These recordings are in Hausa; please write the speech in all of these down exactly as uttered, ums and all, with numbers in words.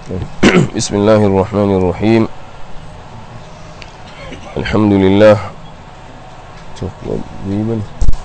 بسم الله الرحمن الرحيم الحمد لله تقريبا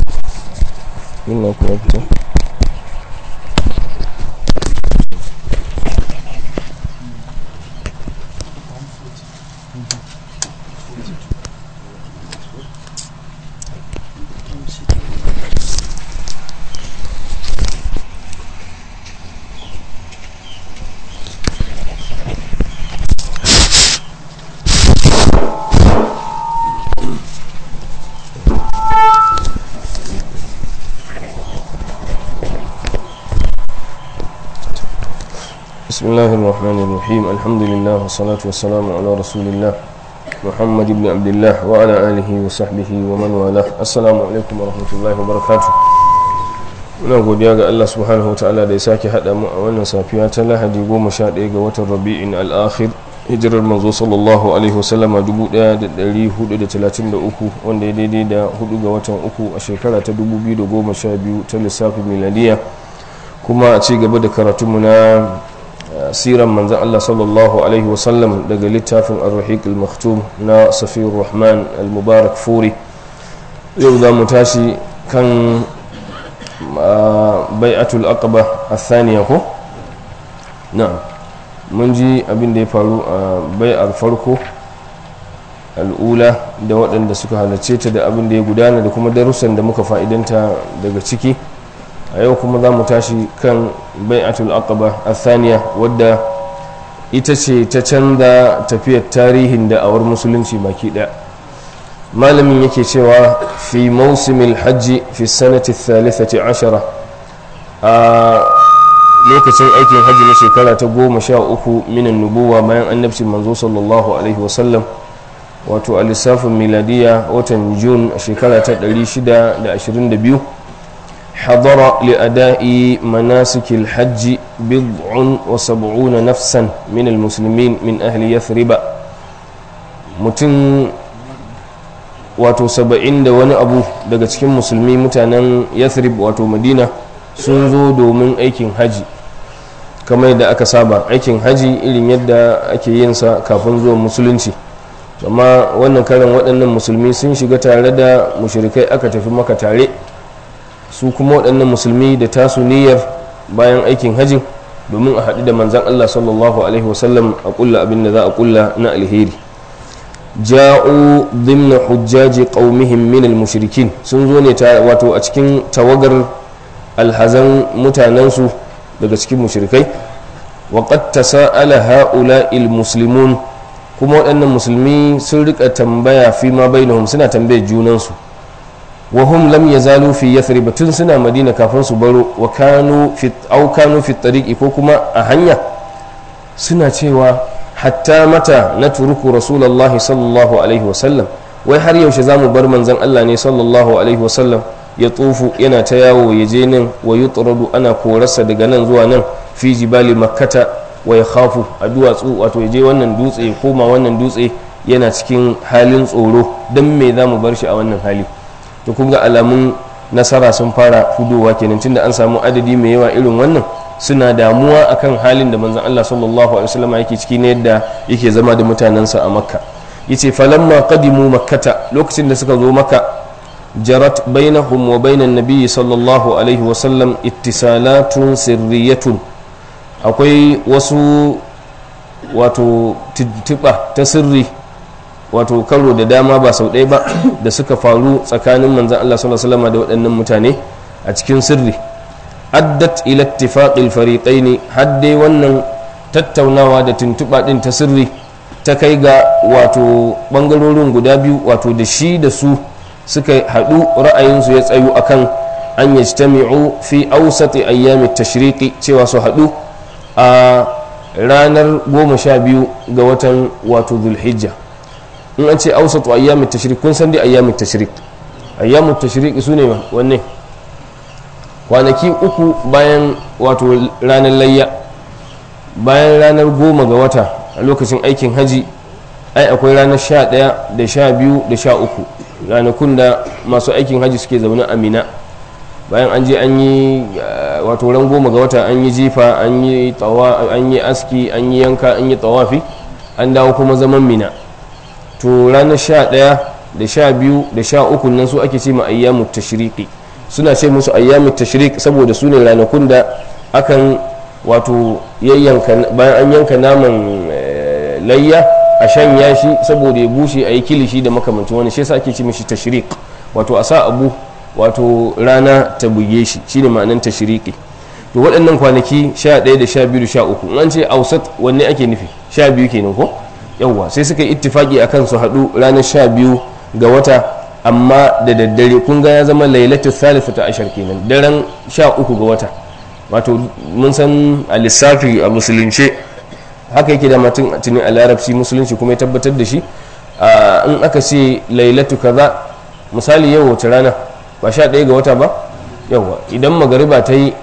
بسم الله الرحمن الرحيم الحمد لله والصلاة والسلام على رسول الله محمد بن عبد الله وعلى آله وصحبه ومن والاه السلام عليكم ورحمة الله وبركاته. muna godiya ga Allah subhanahu wataala da ya sake hada mu a wannan safiya ta Lahadi goma sha ɗaya ga watan Rabi'in al-Akhir hijirar manzo sallallahu alaihi wasallama dubu ɗaya da ɗari hudu da talatin da uku wanda ya daidai da hudu ga watan uku a shekara ta dubu biyu da goma sha biyu ta lissafin miladiya, kuma a ci gaba da karatunmu na siran manzan Allah sallallahu alaihi wasallam daga littafin ar-rahiq al-maktum na safiyur rahman al-mubarak furi. yau za mu tashi kan bai'atul aqaba athaniya ko na'am mun ji abin da ya faru a bai'ar farko al'ula da waɗanda suka halarce ta da abin da ya gudana da kuma darussan da muka fa'idanta daga ciki. a yau kuma za mu tashi kan bai'atul aqaba athaniya wadda ita ce ta canza tafiyar tarihin da awar musulunci baki ɗaya. malamin yake cewa fi mausimil hajji fi sanati thalithati ashara, a lokacin aikin hajji na shekara ta goma sha uku minan nubuwa bayan annabcin manzo sallallahu alaihi wasallam, wato a lissafin miladiya watan jun a shekara ta ɗari shida da ashirin da biyu. حضر لأداء مناسك الحج بضع وسبعون نفسا من المسلمين من أهل يثرب. متن wato saba'in da wani abu daga cikin musulmi mutanen yathrib wato madina sun zo domin aikin haji kamar yadda aka saba aikin haji irin yadda ake yin sa kafin zuwa musulunci, amma wannan karan waɗannan musulmi sun shiga tare da mushrikai aka tafi maka tare, su kuma waɗannan musulmi da tasu niyyar bayan aikin hajji domin a haɗu da manzan Allah sallallahu alaihi wasallam a ƙulla abin da za a ƙulla na alheri. ja'u dhimna hujjaji qaumihim min al-mushrikin, sun zo ne wato a cikin tawagar alhazan mutanensu daga cikin mushrikai. wa qad tasa'ala ha'ula'i al-muslimun, kuma waɗannan musulmi sun rika tambaya fi ma bainahum, suna tambayar junansu. وهم لم يزالوا في يثرب, tun suna madina kafin su baro, wa kanu fi au kanu fi tariqi, ko kuma a hanya suna cewa hatta mata natruku rasulullahi sallallahu alaihi wasallam, wai har yaushe zamu bar manzon Allah ne sallallahu alaihi wasallam ya tufu yana ta yawo ya je nan, wa yutradu ana korarsa daga nan zuwa nan, fi jibali makkata wa yakhafu, a duwatsu wato ya je wannan dutse ya koma wannan dutse yana cikin halin tsoro, dan me zamu bar shi a wannan hali. to kun ga alamun nasara sun fara hudowa kenan, tunda an samu adadi mai yawa irin wannan suna damuwa akan halin da manzon Allah sallallahu alaihi wasallam yake ciki ne, yadda yake zama da mutanensa a makka. yace falamma qadimu makkata, lokacin da suka zo makka, jarat bainahum wa bainan nabiyyi sallallahu alaihi wasallam ittisalatun sirriyatun, akwai wasu wato tuntuɓa ta sirri, wato karo da dama ba sau ɗaya ba da suka faru tsakanin manzan Allah sallallahu alaihi wasallam da waɗannan mutane a cikin sirri. addat ila ittifaqil fariqaini, hadde wannan tattaunawa da tuntuɓa ɗin ta sirri ta kai ga wato ɓangarorin guda biyu, wato da shi da su suka haɗu, ra'ayinsu ya tsayu akan an yajtami'u fi awsati ayyamit tashriqi, cewa su haɗu a ranar goma sha biyu ga watan wato dhulhijja. in an ce ausatu ayyamit tashrik, kun san dai ayyamit tashrik ayyamut tashrik su ne wanne kwanaki uku bayan wato ranar layya, bayan ranar goma ga wata a lokacin aikin haji, ai akwai ranar sha ɗaya da sha biyu da sha uku, ranakun da masu aikin haji suke zaune a mina bayan an je an yi wato ran goma ga wata an yi jifa an yi tawa an yi aski an yi yanka an yi tawafi an dawo kuma zaman mina to ranar sha ɗaya da sha biyu da sha uku nan su ake ce ma ayyamu tashriqi suna ce musu ayyamu tashriq saboda su ne ranakun da akan wato yayyanka bayan an yanka naman layya a shanya shi saboda ya bushe a yi kilishi da makamancin wani shi yasa ake ce mishi tashriq wato a sa abu wato rana ta buge shi shine ma'anan tashriqi to waɗannan kwanaki sha ɗaya da sha biyu da sha uku in an ce ausat wanne ake nufi sha biyu kenan ko yawwa sai suka yi ittifaki akan su haɗu ranar sha biyu ga wata amma da daddare kun ga ya zama lailatul thalithata ashar kenan daren sha uku ga wata wato mun san a lissafi a musulunce haka yake da matun tunin a larabci musulunci kuma ya tabbatar da shi in aka ce lailatu kaza misali yau wace rana ba sha ɗaya ga wata ba yawa idan magariba ta yi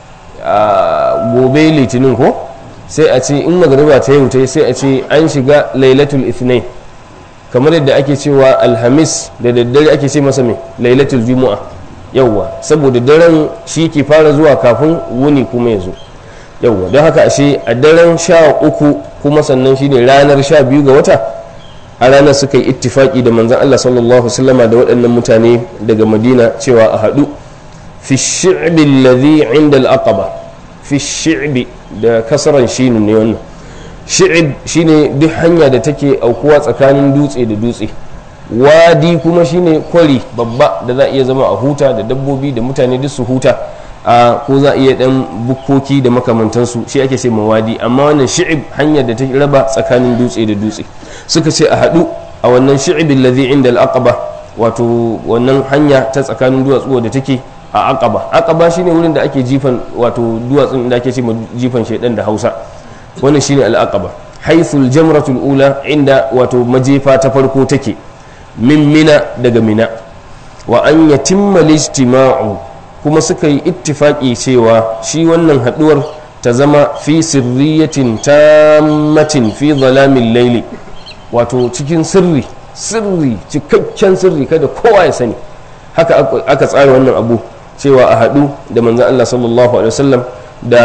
gobe litinin ko sai a ce in magariba ta yau ta yi sai a ce an shiga lailatul ithnain kamar yadda ake cewa alhamis da daddare ake ce masa mai lailatul juma'a yawwa saboda daren shi ke fara zuwa kafin wuni kuma ya zo yawwa don haka ashe a daren sha uku kuma sannan shine ranar sha biyu ga wata a ranar suka yi ittifaki da manzan Allah sallallahu alaihi da waɗannan mutane daga madina cewa a haɗu fi shi'bi alladhi inda al-aqaba fi shi'bi da kasaran shine ne wannan shi'ib shine duk hanya da take aukuwa tsakanin dutse da dutse wadi kuma shine kwari babba da za a iya zama a huta da dabbobi da mutane duk su huta a ko za a iya dan bukkoki da makamantansu shi ake ce wadi amma wannan shi'ib hanyar da ta raba tsakanin dutse da dutse suka ce a haɗu a wannan shi'ibin ladhi inda al-aqaba wato wannan hanya ta tsakanin duwatsu da take a aqaba aqaba shine wurin da ake jifan wato duwatsun da ake ce jifan shedan da Hausa wannan shine al-aqaba haythul jamratul ula inda wato majefa ta farko take min mina daga mina wa an yatimma lijtima'u kuma suka yi ittifaki cewa shi wannan haduwar ta zama fi sirriyatin tammatin fi zalamin laili wato cikin sirri sirri cikakken sirri kada kowa ya sani haka aka tsara wannan abu cewa a hadu da manzon Allah sallallahu alaihi wasallam da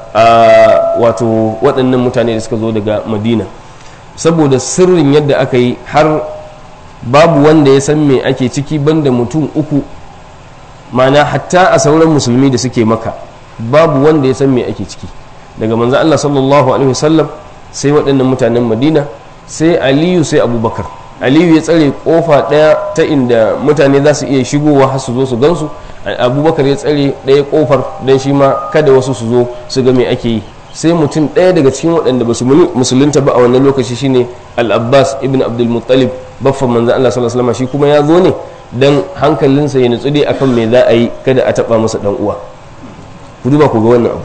wato waɗannan mutane da suka zo daga Madina saboda sirrin yadda aka yi har babu wanda ya san me ake ciki banda mutum uku mana hatta a sauran musulmi da suke maka babu wanda ya san me ake ciki daga manzo Allah sallallahu alaihi wasallam sai waɗannan mutanen Madina sai Aliyu sai Abubakar Aliyu ya tsare kofa ɗaya ta inda mutane za su iya shigowa har su zo su gansu Abubakar ya tsare ɗaya kofar dan shi ma kada wasu su zo su ga me ake yi sai mutum ɗaya daga cikin waɗanda ba su musulunta ba a wannan lokaci shine Al-Abbas ibn Abdul Muttalib baffan manzo Allah sallallahu alaihi wasallam shi kuma ya zo ne dan hankalinsa ya nutsu dai akan me za a yi kada a taba masa dan uwa ku duba ku ga wannan abu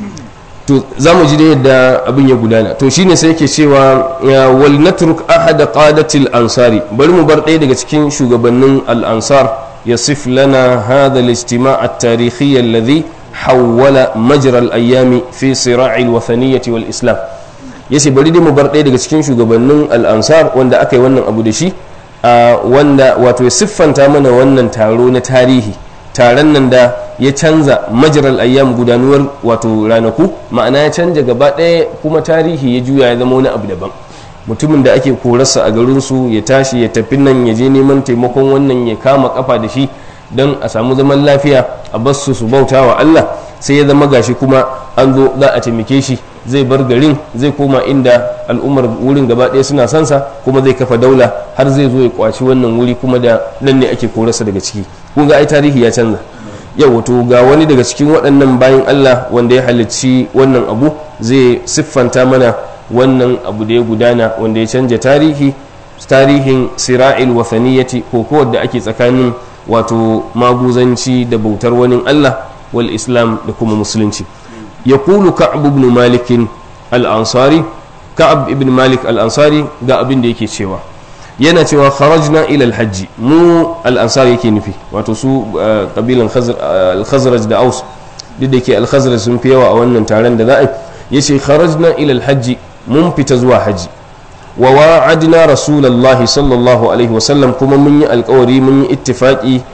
to zamu ji da yadda abin ya gudana to shine sai yake cewa wal natruk ahad qadatil ansari bari mu bar ɗaya daga cikin shugabannin al-ansar yasif lana hadha al-ijtima' at-tarihi alladhi hawwala majra al-ayyam fi sira' al-wathaniyyah wal-islam yace bari dai mu bar ɗaya daga cikin shugabannin al-ansar wanda aka yi wannan abu da shi wanda wato ya siffanta mana wannan taro na tarihi taron nan da ya canza majral ayyam gudanuwar wato ranaku ma'ana ya canja gaba ɗaya kuma tarihi ya juya ya zama wani abu daban mutumin da ake korarsa a garinsu ya tashi ya tafi nan ya je neman taimakon wannan ya kama kafa da shi don a samu zaman lafiya a basu su bauta wa Allah sai ya zama gashi kuma an zo za a taimake shi zai bar garin zai koma inda al'ummar wurin gaba ɗaya suna sansa kuma zai kafa daula har zai zo ya kwaci wannan wuri kuma da nan ne ake korarsa daga ciki kun ga ai tarihi ya canza yau wato ga wani daga cikin waɗannan bayan Allah wanda ya halicci wannan abu zai siffanta mana wannan abu da ya gudana wanda ya canja tarihi tarihin sira'il wathaniyati ko ko da ake tsakanin wato maguzanci da bautar wani Allah wal islam da kuma musulunci yaqulu ka'b ibn malik al-ansari ka'ab ibn malik al-ansari ga abin da yake cewa yana cewa kharajna ila al-hajj mu al-ansari yake nufi wato su kabilan al-khazraj da aus duk da ke al-khazraj sun fi yawa a wannan taron da za a yace kharajna ila al-hajj mun fita zuwa haji wa wa'adna rasulullahi sallallahu alaihi wa sallam kuma mun yi alƙawari mun yi ittifaqi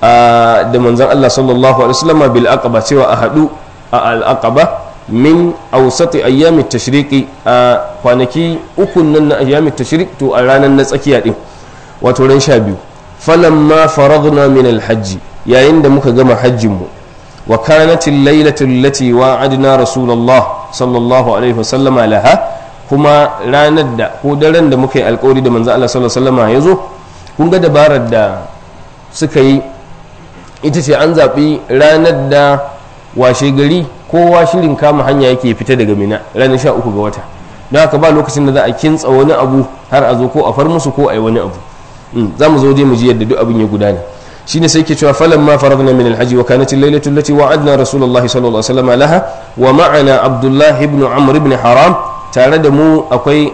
da manzon Allah sallallahu alaihi wasallam bil aqaba cewa a hadu a al aqaba min awsati ayyamit tashriqi a kwanaki uku nan na ayyamit tashriq to a ranar na tsakiya din wato ran sha biyu falamma faragna min al hajj yayin da muka gama hajjin mu wa kanat al laylatu allati wa'adna rasulullah sallallahu alaihi wasallam laha kuma ranar da ko daren da muka yi alkawari da manzon Allah sallallahu alaihi wasallam yazo kun ga dabarar da suka yi ita ce an zaɓi ranar da washe gari kowa shirin kama hanya yake fita daga mina ranar sha uku ga wata don haka ba lokacin da za a kintsa wani abu har a zo ko a far musu ko a yi wani abu za mu zo dai mu ji yadda duk abin ya gudana shine sai ke cewa falan ma faragna min alhaji wa kanat al-lailatu allati wa'adna rasulullahi sallallahu alaihi wasallam laha wa ma'ana abdullah ibn amr ibn haram tare da mu akwai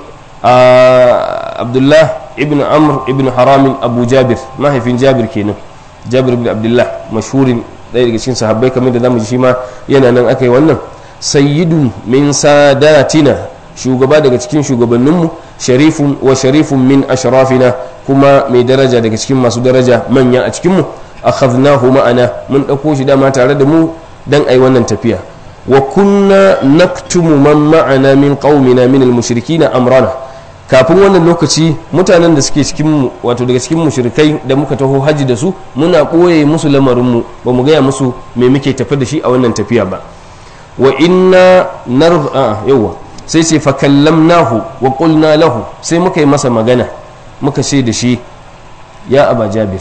abdullah ibn amr ibn haram abu jabir mahaifin jabir kenan jabir ibn abdullah mashhurin ɗaya daga cikin sahabbai kamar da zamu ji shi ma yana nan aka yi wannan sayyidun min sadatina shugaba daga cikin shugabanninmu sharifun wa sharifun min ashrafina kuma mai daraja daga cikin masu daraja manya a cikinmu akhadnahu ma'ana mun ɗauko shi dama tare da mu dan ai wannan tafiya wa kunna naktumu man ma'ana min qaumina min al-mushrikin amrana kafin wannan lokaci mutanen da suke cikin wato daga cikin mushrikai da muka taho haji da su muna ɓoye musu lamarinmu ba mu gaya musu me muke tafi da shi a wannan tafiya ba wa inna narfa yawa sai ce fa kallamnahu wa qulna lahu sai muka yi masa magana muka ce da shi ya aba jabir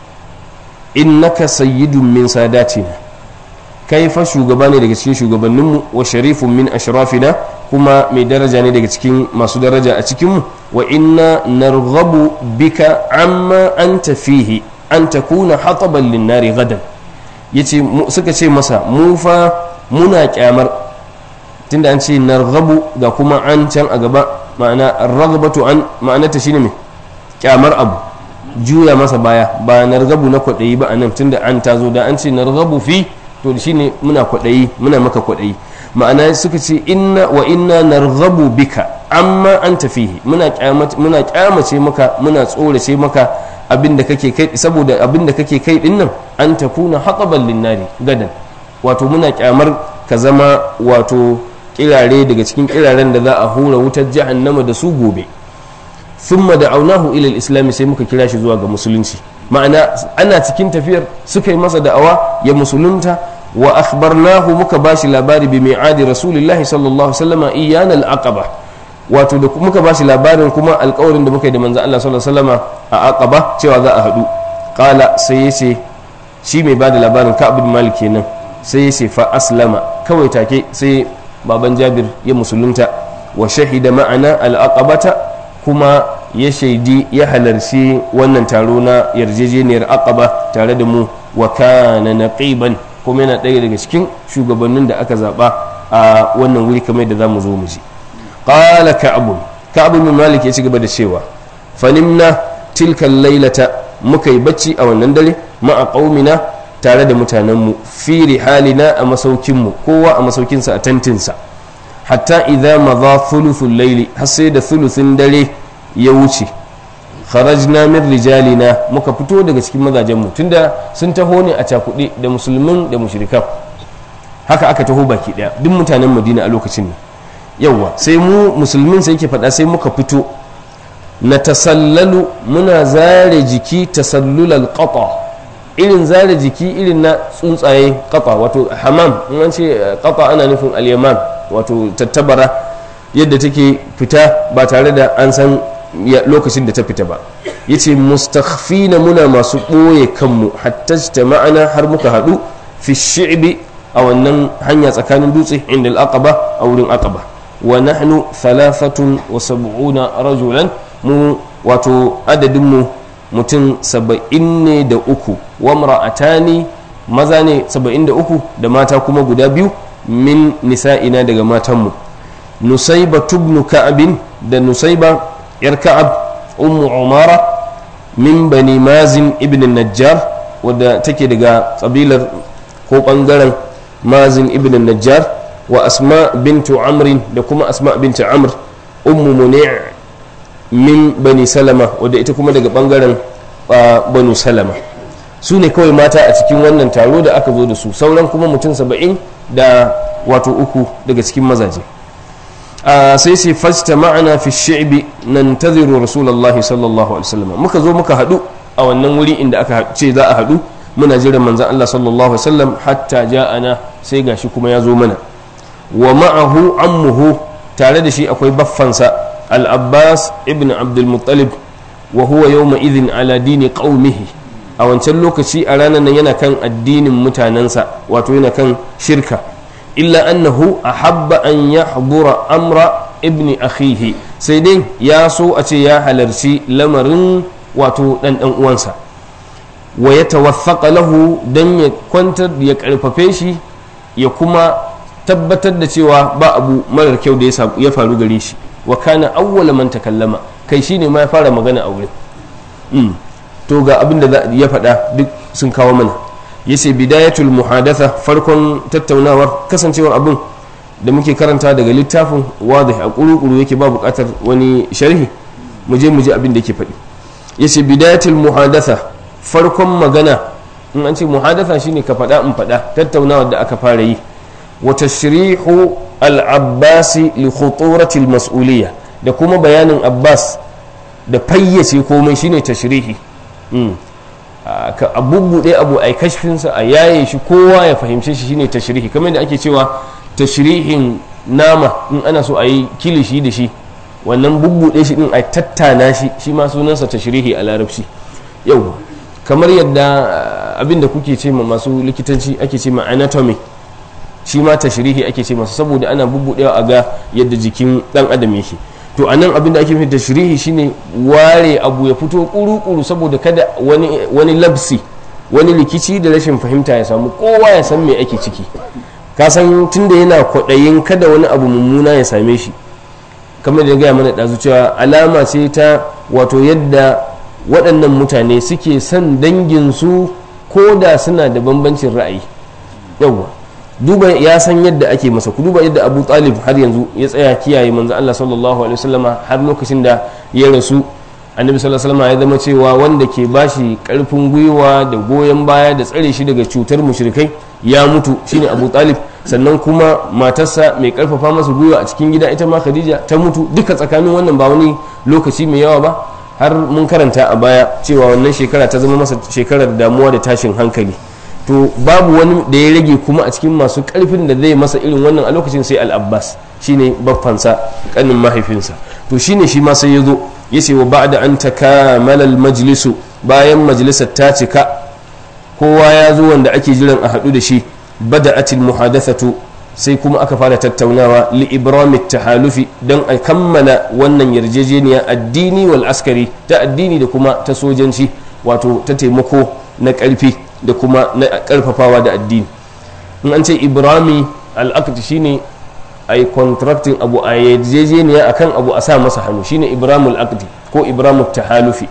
innaka sayyidun min sadatina kai fa shugaba ne daga cikin shugabanninmu wa sharifun min ashrafina kuma mai daraja ne daga cikin masu daraja a cikinmu wa inna narghabu bika amma anta fihi an takuna hataban linnari gadan yace suka ce masa mu fa muna kyamar tunda an ce narghabu ga kuma an can a gaba ma'ana raghbatu an ma'anata shine me kyamar abu juya masa baya ba narghabu na kwadayi ba anan tunda an tazo da an ce narghabu fi to shine muna kwadayi muna maka kwadayi ma'ana suka ce inna wa inna narghabu bika amma anta fihi muna kyamace muna kyamace maka muna tsorace maka abinda kake kai saboda abinda kake kai din nan an takuna haqaban linnari gadan wato muna kyamar ka zama wato kirare daga cikin kiraren da za a hura wutar jahannama da su gobe thumma da'awnahu ila al-islam sai muka kira shi zuwa ga musulunci ma'ana ana cikin tafiyar suka yi masa da'awa ya musulunta wa akhbarnahu muka bashi labari bi mi'adi rasulillahi sallallahu alaihi wasallam iyana al-aqaba wato da muka bashi labarin kuma alƙawarin da muka yi da manzo Allah sallallahu alaihi wasallam a aqaba cewa za a hadu qala sai yace shi mai bada labarin Ka'ab bin Malik kenan sai yace fa aslama kawai take sai baban Jabir ya musulunta wa shahida ma'ana al-aqabata kuma ya shaidi ya halarci wannan taro na yarjejeniyar aqaba tare da mu wa kana naqiban kuma yana ɗaya daga cikin shugabannin da aka zaɓa a wannan wuri kamar da za mu zo mu ji qala ka'ab ka'ab bin malik ya ci gaba da cewa fanimna tilka laylata muka yi bacci a wannan dare ma'a qaumina tare da mutanenmu fi rihalina a masaukinmu kowa a masaukinsa a tantinsa hatta idza madha thuluthul layli har sai da thuluthin dare ya wuce kharajna min rijalina muka fito daga cikin mazajenmu tunda sun taho ne a cakuɗe da musulmin da mushrikan haka aka taho baki daya duk mutanen madina a lokacin ne yawa sai mu musulmin sai yake faɗa sai muka fito na tasallalu muna zare jiki tasallulal qata irin zare jiki irin na tsuntsaye qata wato hamam in an ce qata ana nufin al-yamam wato tattabara yadda take fita ba tare da an san lokacin da ta fita ba yace mustakhfina muna masu ɓoye kanmu hatta ma'ana har muka haɗu fi shi'bi a wannan hanya tsakanin dutse inda al-aqaba a wurin aqaba wa nahnu thalathatun wa sab'una rajulan mu wato adadin mu mutum saba'in ne da uku wa mar'atani maza ne saba'in da uku da mata kuma guda biyu min nisa'ina daga matanmu nusayba ibn ka'ab da nusayba yar ka'ab ummu umara min bani mazin ibn najjar wadda take daga kabilar ko bangaren mazin ibn najjar wa asma bintu amrin da kuma asma bintu amr ummu muni' min bani salama wadda ita kuma daga bangaren banu salama su ne kawai mata a cikin wannan taro da aka zo da su, sauran kuma mutum saba'in da wato uku daga cikin mazaje. sai sai fasta ma'ana fi shi'bi nan taziru rasulullahi sallallahu alaihi wasallam, muka zo muka haɗu a wannan wuri inda aka ce za a haɗu, muna jiran manzan Allah sallallahu alaihi wasallam hatta ja'ana, sai gashi kuma ya zo mana. wa ma'ahu ammuhu, tare da shi akwai baffansa al-Abbas ibn Abdul Muttalib, wa huwa yawma idhin ala dini qaumihi, a wancan lokaci a ranar nan yana kan addinin mutanensa, wato yana kan shirka. illa annahu ahabba an yahdura amra ibn akhihi, sai dai ya so a ce ya halarci lamarin wato dan dan uwansa. wa ya tawaffaqa lahu, dan ya kwantar ya karfafe shi, ya kuma tabbatar da cewa ba abu marar kyau da ya faru gare shi. wa kana awwala man takallama, kai shine ma ya fara magana a wurin. mm. to ga abin da ya faɗa duk sun kawo mana. yace bidayatul muhadatha, farkon tattaunawar, kasancewar abin da muke karanta daga littafin wadih a kuru-kuru yake ba buƙatar wani sharhi, mu je mu ji abin da yake faɗi. yace bidayatul muhadatha, farkon magana. in an ce muhadatha shine ka faɗa in faɗa, tattaunawar da aka fara yi. wa tashrihu al-abbas li khuturati al-mas'uliyya, da kuma bayanin Abbas da fayyace komai shine tashrihi. ka abubuɗe abu a kashfinsa, a yaye shi kowa ya fahimce shi, shine tashrihi. kamar da ake cewa tashrihin nama in ana so a yi kilishi da shi, wannan bubbuɗe shi din a tattana shi, shi ma sunansa tashrihi a larabci. yau kamar yadda abinda kuke ce ma masu likitanci ake ce ma anatomy, shi ma tashrihi ake ce masa, saboda ana bubbuɗewa a ga yadda jikin dan adam yake. to anan abin da ake nufi tashrihi shine ware abu ya fito kuru-kuru, saboda kada wani wani labsi, wani rikici da rashin fahimta ya samu, kowa ya san me ake ciki. ka san tunda yana kwaɗayin kada wani abu mummuna ya same shi, kamar da gaya mana ɗazu cewa alama ce ta wato yadda waɗannan mutane suke son danginsu ko da suna da bambancin ra'ayi. yawwa duba ya san yadda ake masa, ku duba yadda Abu Talib har yanzu ya tsaya kiyaye manzo Allah sallallahu alaihi wasallama har lokacin da ya rasu. Annabi sallallahu alaihi wasallama ya zama cewa wanda ke bashi karfin gwiwa da goyon baya da tsare shi daga cutar mushrikai ya mutu, shine Abu Talib. sannan kuma matarsa mai karfafa masa gwiwa a cikin gida ita ma Khadija ta mutu, duka tsakanin wannan ba wani lokaci mai yawa ba. har mun karanta a baya cewa wannan shekara ta zama masa shekarar damuwa da tashin hankali. to babu wani da ya rage kuma a cikin masu karfin da zai masa irin wannan a lokacin sai al-Abbas, shine baffansa kanin mahaifinsa. to shine shi ma sai ya zo ya ce wa ba'da an takamala al-majlisu, bayan majalisar ta cika kowa ya zo wanda ake jiran a haɗu da shi, bada'atil muhadathatu, sai kuma aka fara tattaunawa li ibramit tahalufi, don a kammala wannan yarjejeniya addini wal askari, ta addini da kuma ta sojanci, wato ta taimako na ƙarfi da kuma na karfafawa da addini. in an ce ibrami al'aqd shine ai contracting abu a yarjejeniya akan abu a sa masa hannu, shine ibramul aqdi ko ibramut tahalufi.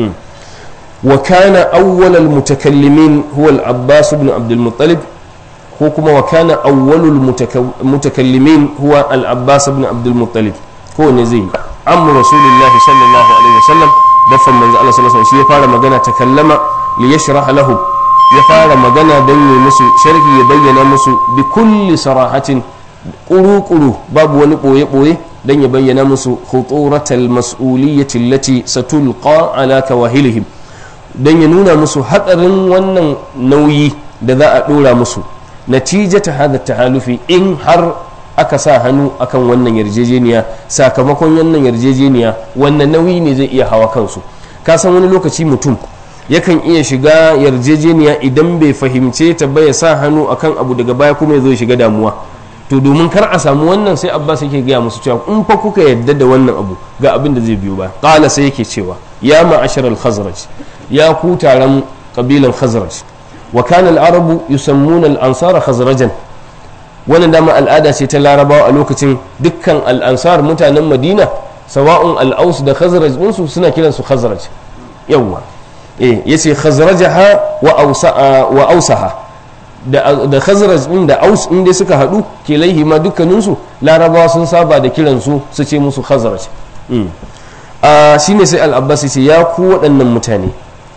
wa kana awwal al mutakallimin huwa al Abbas ibn Abdul Muttalib, ko kuma wa kana awwalul mutakallimin huwa al Abbas ibn Abdul Muttalib, ko ne zai amru rasulullahi sallallahu alaihi wasallam, dafan manzo Allah sallallahu alaihi wasallam shi ya fara magana, takallama li yashrah lahu, ya fara magana don yi musu sharhi, ya bayyana musu bi kulli sarahatin, kuru-kuru babu wani ɓoye-ɓoye, don ya bayyana musu khuturatal mas'uliyyati allati satulqa ala kawahilihim, don ya nuna musu hatsarin wannan nauyi da za a ɗora musu, natijata hada tahalufi, in har aka sa hannu akan wannan yarjejeniya, sakamakon wannan yarjejeniya wannan nauyi ne zai iya hawa kansu. ka san wani lokaci mutum yakan iya shiga yarjejeniya idan bai fahimce ta ba, ya sa hannu akan abu daga baya kuma ya zo shiga damuwa. to domin kar a samu wannan, sai Abbas yake gaya musu cewa in fa kuka yadda da wannan abu ga abin da zai biyo ba. qala sai yake cewa ya ma'ashar al-khazraj, ya ku taron kabilan khazraj, wa kana al-arabu yusammuna al-ansara khazrajan, wannan dama al'ada ce ta larabawa a lokacin, dukkan al-ansar mutanen madina sawa'un al-aus da khazraj ɗinsu suna kiransu khazraj. yawwa eh yace khazrajaha wa ausaha wa ausaha, da da khazraj din da aus din dai suka hadu kilaihi ma dukkaninsu larabawa sun saba da kiransu su ce musu khazraj. a shine sai al-Abbas yace ya ku waɗannan mutane,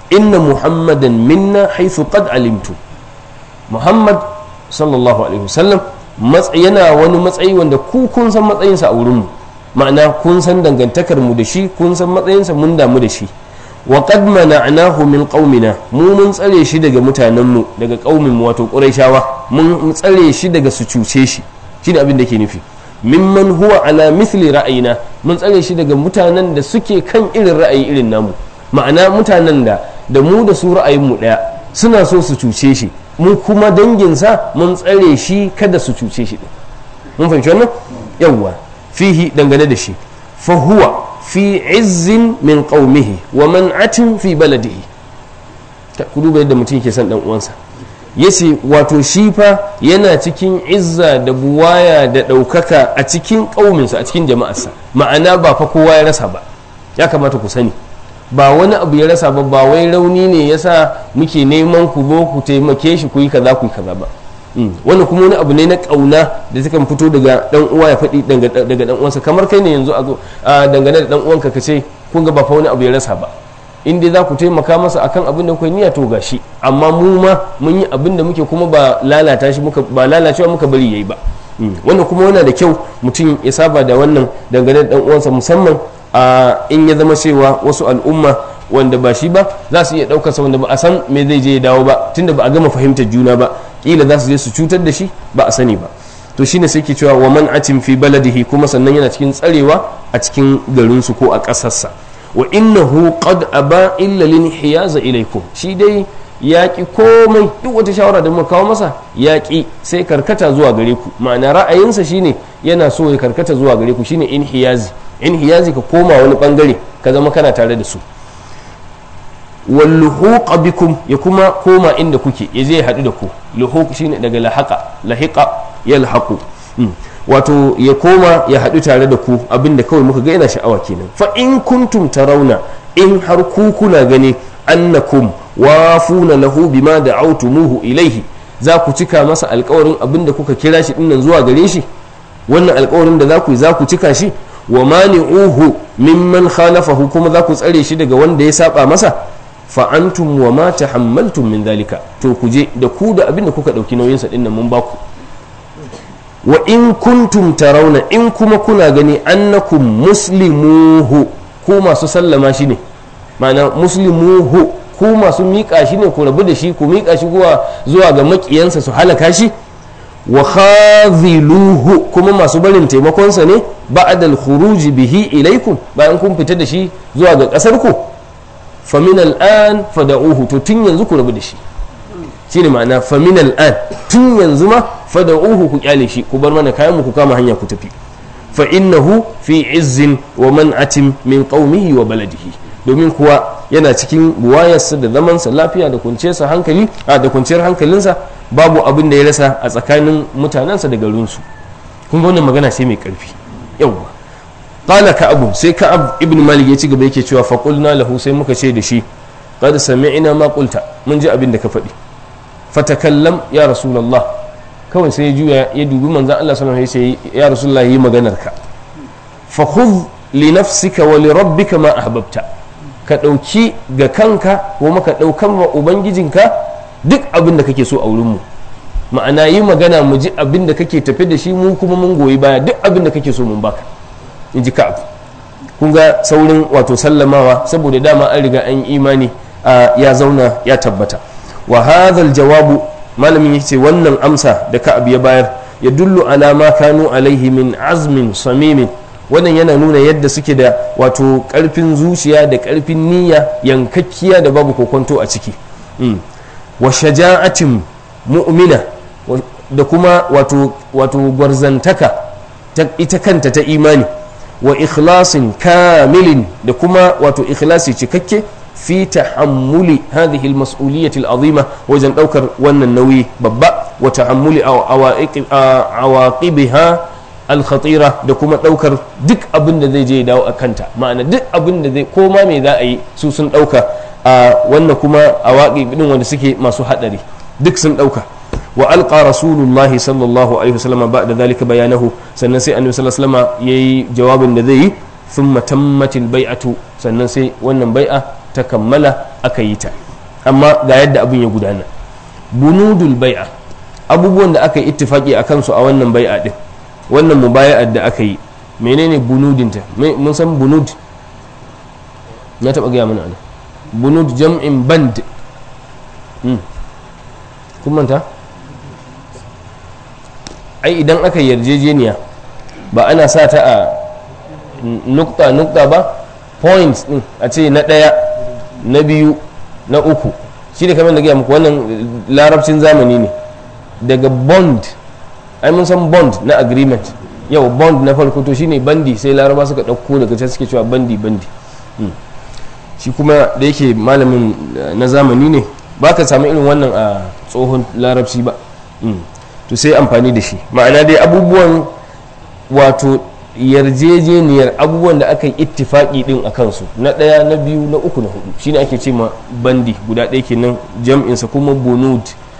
inna muhammadan minna haythu qad alimtu muhammad sallallahu alaihi wasallam yana wani matsayi wanda ku kun san matsayinsa a wurinmu ma'ana kun san dangantakar mu da shi kun san matsayinsa mun damu da shi wa qad mana'nahu min qaumina mu mun tsare shi daga mutanen mu daga qaumin mu wato quraishawa mun tsare shi daga su cuce shi shine abin da ke nufi mimman huwa ala mithli ra'ayina mun tsare shi daga mutanen da suke kan irin ra'ayi irin namu ma'ana mutanen da da mu da su ra'ayin mu daya suna so su cuce shi mu kuma danginsa mun tsare shi kada su cuce shi din mun fahimci wannan yawwa fihi dangane da shi fa huwa fi izzin min qaumihi wa man'atin fi baladihi ku duba yadda mutum yake son dan uwansa yace wato shi fa yana cikin izza da buwaya da daukaka a cikin kauminsa a cikin jama'arsa ma'ana ba fa kowa ya rasa ba ya kamata ku sani ba wani abu ya rasa ba ba wai rauni ne yasa muke neman ku bo ku taimake shi ku yi kaza ku yi kaza ba wannan kuma wani abu ne na kauna da sukan fito daga dan uwa ya faɗi daga dan uwansa kamar kai ne yanzu a zo dangane da dan uwanka ka ce kun ga ba fa wani abu ya rasa ba in dai za ku taimaka masa akan abin da kuka niyya to gashi amma mu ma mun yi abin da muke kuma ba lalata shi muka ba lalacewa muka bari yayi ba wannan kuma yana da kyau mutum ya saba da wannan dangane da dan uwansa musamman a in ya zama cewa wasu al'umma wanda ba shi ba za su iya ɗaukarsa wanda ba a san me zai je ya dawo ba tunda ba a gama fahimtar juna ba kila za su je su cutar da shi ba a sani ba to shine sai ke cewa wa man'atin fi baladihi kuma sannan yana cikin tsarewa a cikin garinsu ko a ƙasarsa wa innahu qad aba illa lin hiyaza ilaikum shi dai yaƙi komai duk wata shawara da muka kawo masa yaƙi sai karkata zuwa gare ku ma'ana ra'ayinsa shine yana so ya karkata zuwa gare ku shine in hiyazi in hiyazi ka koma wani bangare ka zama kana tare da su walluhuqa bikum ya kuma koma inda kuke ya zai haɗu da ku luhuq shine daga lahaqa lahiqa yalhaqu wato ya koma ya haɗu tare da ku abinda kawai muka ga yana sha'awa kenan fa in kuntum tarawna in har ku kuna gani annakum wafuna lahu bima da'awtumuhu ilaihi za ku cika masa alƙawarin abinda kuka kira shi dinnan zuwa gare shi wannan alƙawarin da za ku yi za ku cika shi wa mani'uhu mimman khalafahu kuma za ku tsare shi daga wanda ya saba masa fa antum wa ma tahammaltum min dalika to ku je da ku da abinda kuka dauki nauyin sa dinnan mun baku wa in kuntum tarawna in kuma kuna gani annakum muslimuhu ku masu sallama shi ne ma'ana muslimuhu ku masu miƙa shi ne ku rabu da shi ku miƙa shi zuwa ga maƙiyansa su halaka shi wa khaziluhu kuma masu barin taimakonsa ne ba'da al-khuruj bihi ilaikum bayan kun fita da shi zuwa ga ƙasar ku fa min al-an fada'uhu to tun yanzu ku rabu da shi shine ma'ana fa min al-an tun yanzu ma fada'uhu ku kyale shi ku bar mana kayan mu ku kama hanya ku tafi fa innahu fi izzin wa man'atin min qaumihi wa baladihi domin kuwa yana cikin buwayarsa da zamansa lafiya da kwanciyarsa hankali a da kwanciyar hankalinsa babu abin da ya rasa a tsakanin mutanensa da garinsu kun ga wannan magana ce mai karfi yawwa qala ka'ab sai ka'ab ibn malik ya ci gaba yake cewa fa qulna lahu sai muka ce da shi qad sami'na ma qulta mun ji abin da ka faɗi fatakallam ya rasulullah kawai sai ya juya ya dubi manzon Allah sallallahu alaihi wasallam ya ce ya rasulullah yi maganar ka fa khudh li nafsika wa li rabbika ma ahbabta ka ɗauki ga kanka ko maka ɗaukan wa ubangijinka duk abin da kake so a wurinmu ma'ana yi magana mu ji abin da kake tafi da shi mu kuma mun goyi baya duk abin da kake so mun baka in ji ka'ab kun ga saurin wato sallamawa saboda dama an riga an imani ya zauna ya tabbata wa hadhal jawabu malamin yace wannan amsa da ka'ab ya bayar ya dullu ala ma kanu alaihi min azmin samimin wannan yana nuna yadda suke da wato karfin zuciya da karfin niyya yankakkiya da babu kokonto a ciki wa shaja'atin mu'mina da kuma wato wato gwarzantaka ita kanta ta imani wa ikhlasin kamilin da kuma wato ikhlasi cikakke fi tahammuli hadhihi almas'uliyyati al'azima wajen daukar wannan nauyi babba wa tahammuli awaqibiha alkhatira da kuma daukar duk abin da zai je dawo a kanta ma'ana duk abin da zai koma me za a yi su sun dauka a wannan kuma a waƙi din wanda suke masu hadari duk sun dauka wa alqa rasulullah sallallahu alaihi wasallam ba'da zalika bayanahu sannan sai annabi sallallahu alaihi wasallam yayi jawabin da zai yi thumma tammatil bai'atu sannan sai wannan bai'a ta kammala aka yi ta, amma ga yadda abin ya gudana. Bunudul bai'a, abubuwan da aka yi ittifaki a kansu a wannan bai'a din, wannan mubaya'ar da aka yi, menene bunudinta? Mun san bunud, na taɓa gaya mana ana bunud jam'in band. kun manta? Ai idan aka yarjejeniya ba ana sa ta a nukta nukta ba, points din a ce na ɗaya na biyu na uku, shi da kamar da gaya muku wannan larabcin zamani ne daga bond. Ai mun san bond na agreement, yau bond na farko to shine bandi, sai laraba suka ɗauko daga can suke cewa bandi bandi. Shi kuma da yake malamin na zamani ne ba ka samu irin wannan a tsohon larabci ba, to sai amfani da shi. Ma'ana dai abubuwan, wato yarjejeniyar abubuwan da aka yi ittifaki din a kansu, na ɗaya na biyu na uku na hudu, shine ake ce ma bandi guda ɗaya kenan, jam'insa kuma bunud.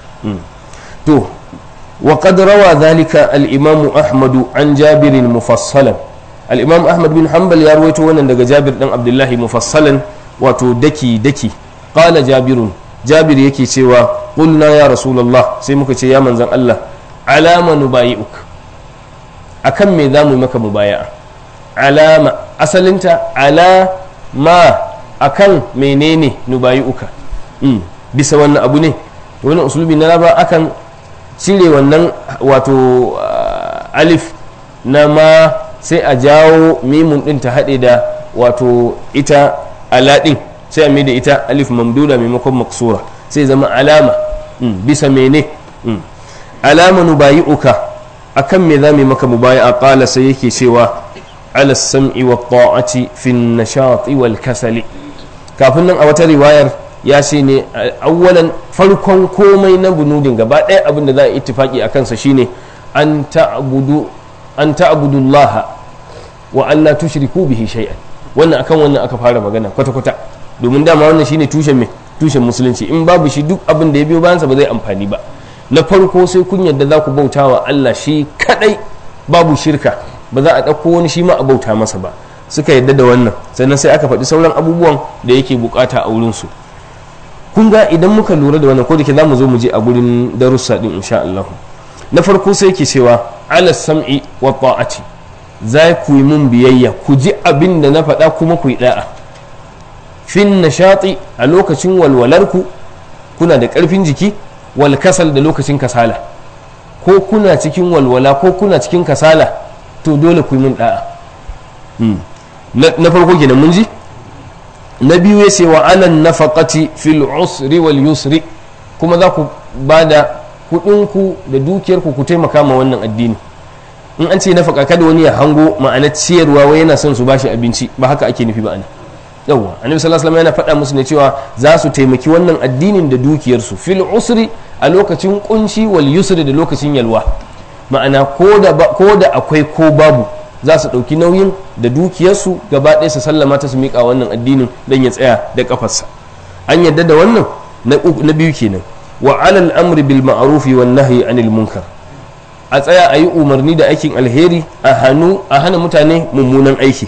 to wa qad rawa dhalika al-imam ahmad an jabir mufassalan, al-imam ahmad bin hanbal ya rawaito wannan daga jabir dan abdullahi mufassalan, wato daki daki. qala jabirun, jabir yake cewa qulna ya rasulullah, sai muka ce ya manzan Allah, alama nubayi'uk, akan me za mu yi maka mubaya'a? Alama asalinta alama, akan menene nubayi'uka, mm. bisa wannan abu ne. Wani usulubi na raba akan cire wannan wato uh, alif na ma, sai a jawo mimun din ta haɗe da wato ita ala din, sai a mai da ita alif mamduda maimakon maksura, sai zama alama, mm. bisa mene, mm. alama nubayi'uka, akan me za mu maka mubaya'a? Qala, sai yake cewa ala sam'i wa ta'ati fi nashati wal kasali. Kafin nan a wata riwayar ya ce ne awwalan, farkon komai na bunudin gaba ɗaya abin da za a ittifaki a kansa shine an ta'budu an ta'budullaha wa an la tushriku bihi shay'an. Wannan akan wannan aka fara magana kwata kwata, domin dama wannan shine tushen me tushen musulunci. In babu shi duk abin da ya biyo bayansa ba zai amfani ba. Na farko sai kun yadda za ku bauta wa Allah shi kadai, babu shirka, ba za a ɗauko wani shi ma a bauta masa ba. Suka yadda da wannan, sannan sai aka faɗi sauran abubuwan da yake bukata a wurinsu. Kun ga idan muka lura da wannan, ko da ke za mu zo mu je a gurin darussa din insha Allah. Na farko sai yake cewa ala sam'i wa ta'ati, za ku yi mun biyayya, ku ji abin da na faɗa kuma ku yi da'a. Fin nashati, a lokacin walwalarku kuna da ƙarfin jiki, wal kasal da lokacin kasala, ko kuna cikin walwala ko kuna cikin kasala, to dole ku yi mun da'a. Na farko kenan mun ji. Na biyu ya ce wa alan nafaqati fil usri wal yusri, kuma za ku ba da kuɗinku da dukiyarku ku taimaka ma wannan addini. In an ce nafaka, kada wani ya hango ma'anar ciyarwa wai yana son su bashi abinci, ba haka ake nufi ba ana. Yawwa, annabi sallallahu alaihi wasallam yana faɗa musu ne cewa za su taimaki wannan addinin da dukiyarsu, fil usri, a lokacin kunshi, wal yusri, da lokacin yalwa. Ma'ana ko da akwai ko babu, za su ɗauki nauyin da dukiyarsu gaba ɗaya su sallama ta su miƙa wannan addinin don ya tsaya da ƙafarsa. An yadda da wannan na biyu kenan. Wa alal amri bil ma'rufi wan nahyi anil munkar, a tsaya a yi umarni da aikin alheri, a hannu a hana mutane mummunan aiki.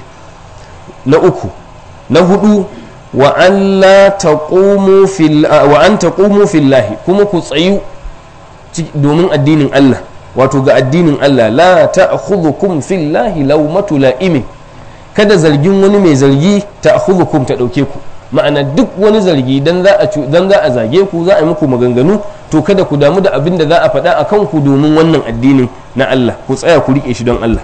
Na uku. Na hudu, wa an la taqumu fil wa an taqumu fillahi, kuma ku tsayu domin addinin Allah, wato ga addinin Allah. La ta'khudhukum fillahi lawmatu la'imin, kada zargin wani mai zargi ta'khudhukum ta dauke ku. Ma'ana duk wani zargi dan za a dan za a zage ku, za a yi muku maganganu, to kada ku damu da abin da za a faɗa akan ku domin wannan addinin na Allah. Ku tsaya ku rike shi don Allah.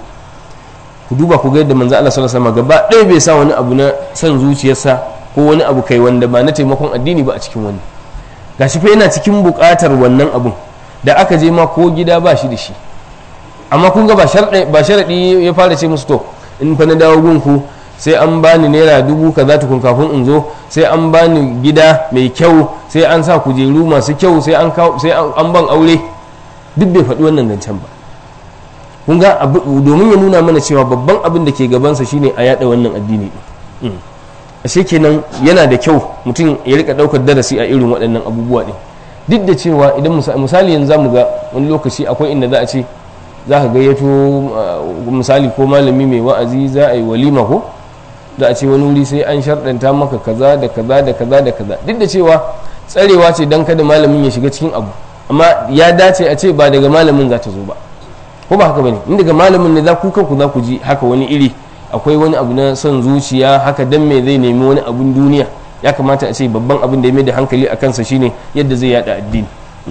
Ku duba ku ga yadda manzo Allah sallallahu alaihi wasallam gaba ɗaya bai sa wani abu na son zuciyarsa ko wani abu kai wanda ba na taimakon addini ba a cikin wani. Gashi fa yana cikin buƙatar wannan abun, da aka je ma ko gida ba shi da shi, amma kun ga ba sharaɗi ya fara ce musu to in fa na dawo gunku sai an bani naira dubu kaza tukun kafin in zo, sai an bani gida mai kyau, sai an sa kujeru masu kyau, sai an sai an ban aure. Duk bai faɗi wannan zancen ba. Kun ga domin ya nuna mana cewa babban abin da ke gabansa shine a yada wannan addini din. Ashe kenan yana da kyau mutum ya rika daukar darasi a irin waɗannan abubuwa din. Duk da cewa idan misali yanzu zamu ga wani lokaci akwai inda za a ce za ka gayyato misali ko malami mai wa'azi, za a yi walima ko da a ce wani wuri sai an sharɗanta maka kaza da kaza da kaza da kaza, duk da cewa tsarewa ce don kada malamin ya shiga cikin abu, amma ya dace a ce ba daga malamin za ta zo ba, ko ba haka bane? in daga malamin ne za ku kanku za ku ji haka wani iri akwai wani abu na son zuciya haka, dan me zai nemi wani abun duniya? Ya kamata a ce babban abin da ya mai da hankali a kansa shine yadda zai yada addini.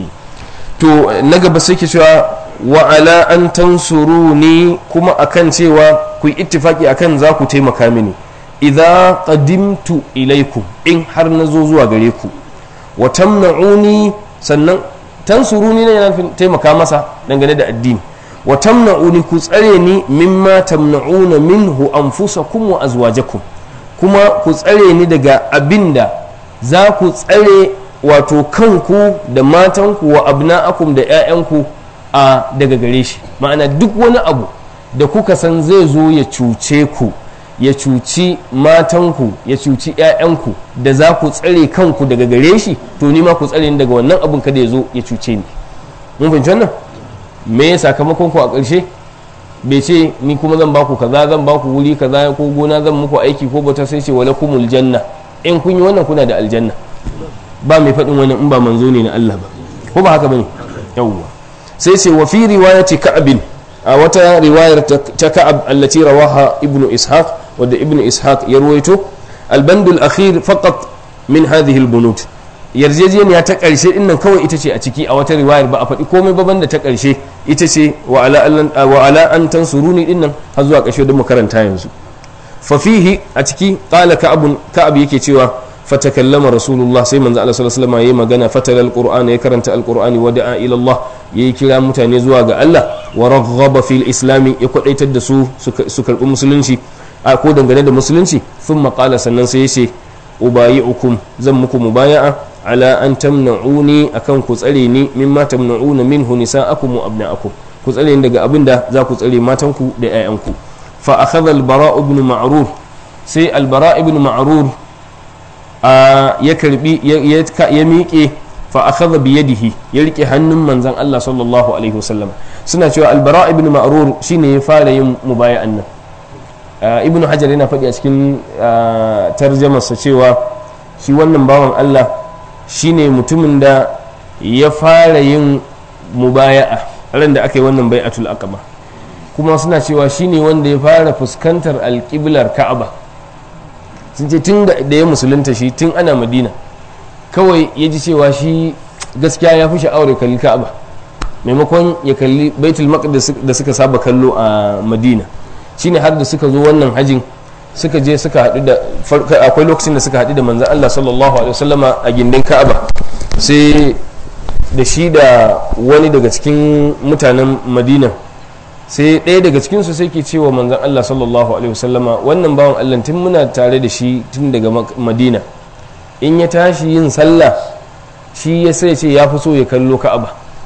To na gaba sai ke cewa wa ala an tansuruni, kuma akan cewa ku yi ittifaki akan za ku taimaka mini idza qadimtu ilaikum, in har na zo zuwa gare ku, wa tamna'uni, sannan tansuruni ne yana taimaka masa dangane da addini, wa tamna'uni ku tsare ni mimma tamna'una minhu anfusakum wa azwajakum, kuma ku tsare ni daga abinda za ku tsare wato kanku da matanku wa abna'akum da 'ya'yanku a daga gare shi. Ma'ana duk wani abu da kuka san zai zo ya cuce ku, ya cuci matanku, ya cuci 'ya'yanku, da za ku tsare kanku daga gare shi, to ni ma ku tsare ni daga wannan abin kada ya zo ya cuce ni. mun fahimci wannan? Me sakamakon ku a ƙarshe? Bai ce ni kuma zan baku kaza, zan baku wuri kaza ko gona, zan muku aiki ko bata, sai ce walakumul janna, in kun yi wannan kuna da aljanna. Ba mai faɗin wannan in ba manzo ne na Allah ba, ko ba haka bane? Yawwa. Sai ce wa fi riwayati Ka'ab, a wata riwayar ta Ka'ab allati rawaha ibnu Ishaq, wadda ibnu Ishaq ya ruwaito, albandul akhir faqat min hadhihi albunut, yarjejeniya ta ƙarshe din nan kawai ita ce a ciki, a wata riwayar ba a faɗi komai ba banda ta ƙarshe ita ce wa ala an tansuruni din nan har zuwa ƙarshe da mu karanta yanzu. Fa fihi, a ciki, qala Ka'ab, Ka'ab yake cewa fatakallama rasulullah, sai manzo Allah sallallahu alaihi wasallam yayi magana, fatala alquran, ya karanta alqurani, wa da'a ila Allah, yayi kira mutane zuwa ga Allah, wa raghaba fil islami, ya kwadaitar da su su karbi musulunci a ko dangane da musulunci. Thumma qala, sannan sai yace ubayi'ukum, zan muku mubaya'a ala an tamna'uni, akan ku tsare ni mimma tamna'una minhu nisa'akum wa abna'akum, ku tsare ni daga abinda za ku tsare matanku da 'ya'yanku. Fa akhadha al-bara' ibn ma'rur, sai al-bara' ibn ma'rur ya karbi ya miƙe, fa akhadha bi yadihi, ya rike hannun manzon Allah sallallahu alaihi wasallam. Suna cewa al-bara' ibn ma'rur shine ya fara yin mubaya'an nan. Ibn Hajar yana faɗi a cikin tarjamarsa cewa shi wannan bawan Allah shine mutumin da ya fara yin mubaya'a ran da aka yi wannan bai'atul aqaba, kuma suna cewa shine wanda ya fara fuskantar alƙiblar Ka'aba. Sun ce tun da ya musulunta shi tun ana Madina, kawai ya ji cewa shi gaskiya ya fi sha'awar ya kalli Ka'aba maimakon ya kalli Baitul Maqdis da suka saba kallo a Madina. Shine har da suka zo wannan hajjin suka je suka haɗu da, akwai lokacin da suka haɗu da manzan Allah sallallahu alaihi wasallama a gindin Ka'aba, sai da shi da wani daga cikin mutanen Madina, sai ɗaya daga cikinsu sai ke cewa manzan Allah sallallahu alaihi wasallama, wannan bawan Allah tun muna tare da shi tun daga Madina, in ya tashi yin sallah shi ya sai ce ya fi so ya kallo Ka'aba.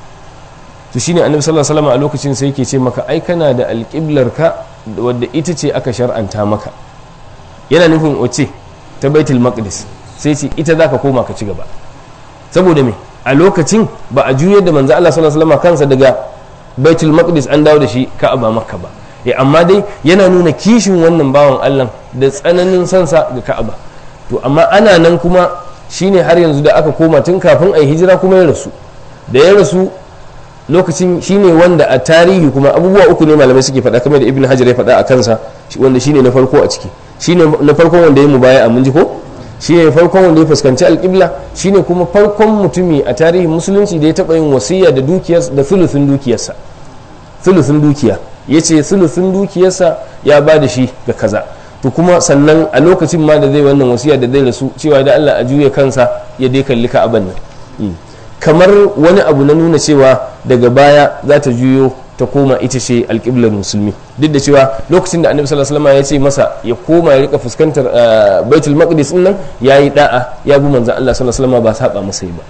to shine annabi sallallahu alaihi wasallama a lokacin sai yake ce maka, ai kana da alƙiblar ka wadda ita ce aka shar'anta maka, yana nufin wace ta Baitul Maqdis, sai ce ita zaka koma ka ci gaba. Saboda me, a lokacin ba a juyar da manzo Allah sallallahu alaihi wasallama kansa daga Baitul Maqdis an dawo da shi Ka'aba Makka ba, ya amma dai yana nuna kishin wannan bawan Allah da tsananin sansa ga Ka'aba. To amma ana nan kuma shine har yanzu da aka koma tun kafin a yi hijira kuma ya rasu, da ya rasu lokacin shine wanda a tarihi kuma abubuwa uku ne malamai suke faɗa, kamar da Ibn Hajar ya faɗa a kansa, wanda shine na farko a ciki, shine na farkon wanda ya mubaya, mun ji ko shine farkon wanda ya fuskanci alƙibla, shine kuma farkon mutumi a tarihin musulunci da ya taɓa yin wasiya da dukiyar da thuluthun dukiyarsa, thuluthun dukiya yace thuluthun dukiyarsa ya ba da shi ga kaza. To kuma sannan a lokacin ma da zai wannan wasiya da zai rasu, cewa da Allah a juya kansa ya dai kalli Ka'aban nan, kamar wani abu na nuna cewa daga baya za ta juyo ta koma ita ce alƙiblar musulmi, duk da cewa lokacin da annabi sallallahu alaihi wasallam ya ce masa ya koma ya rika fuskantar Baitul Maqdis din nan, yayi da'a ya bi manzon Allah sallallahu alaihi wasallam ba saba masa ba.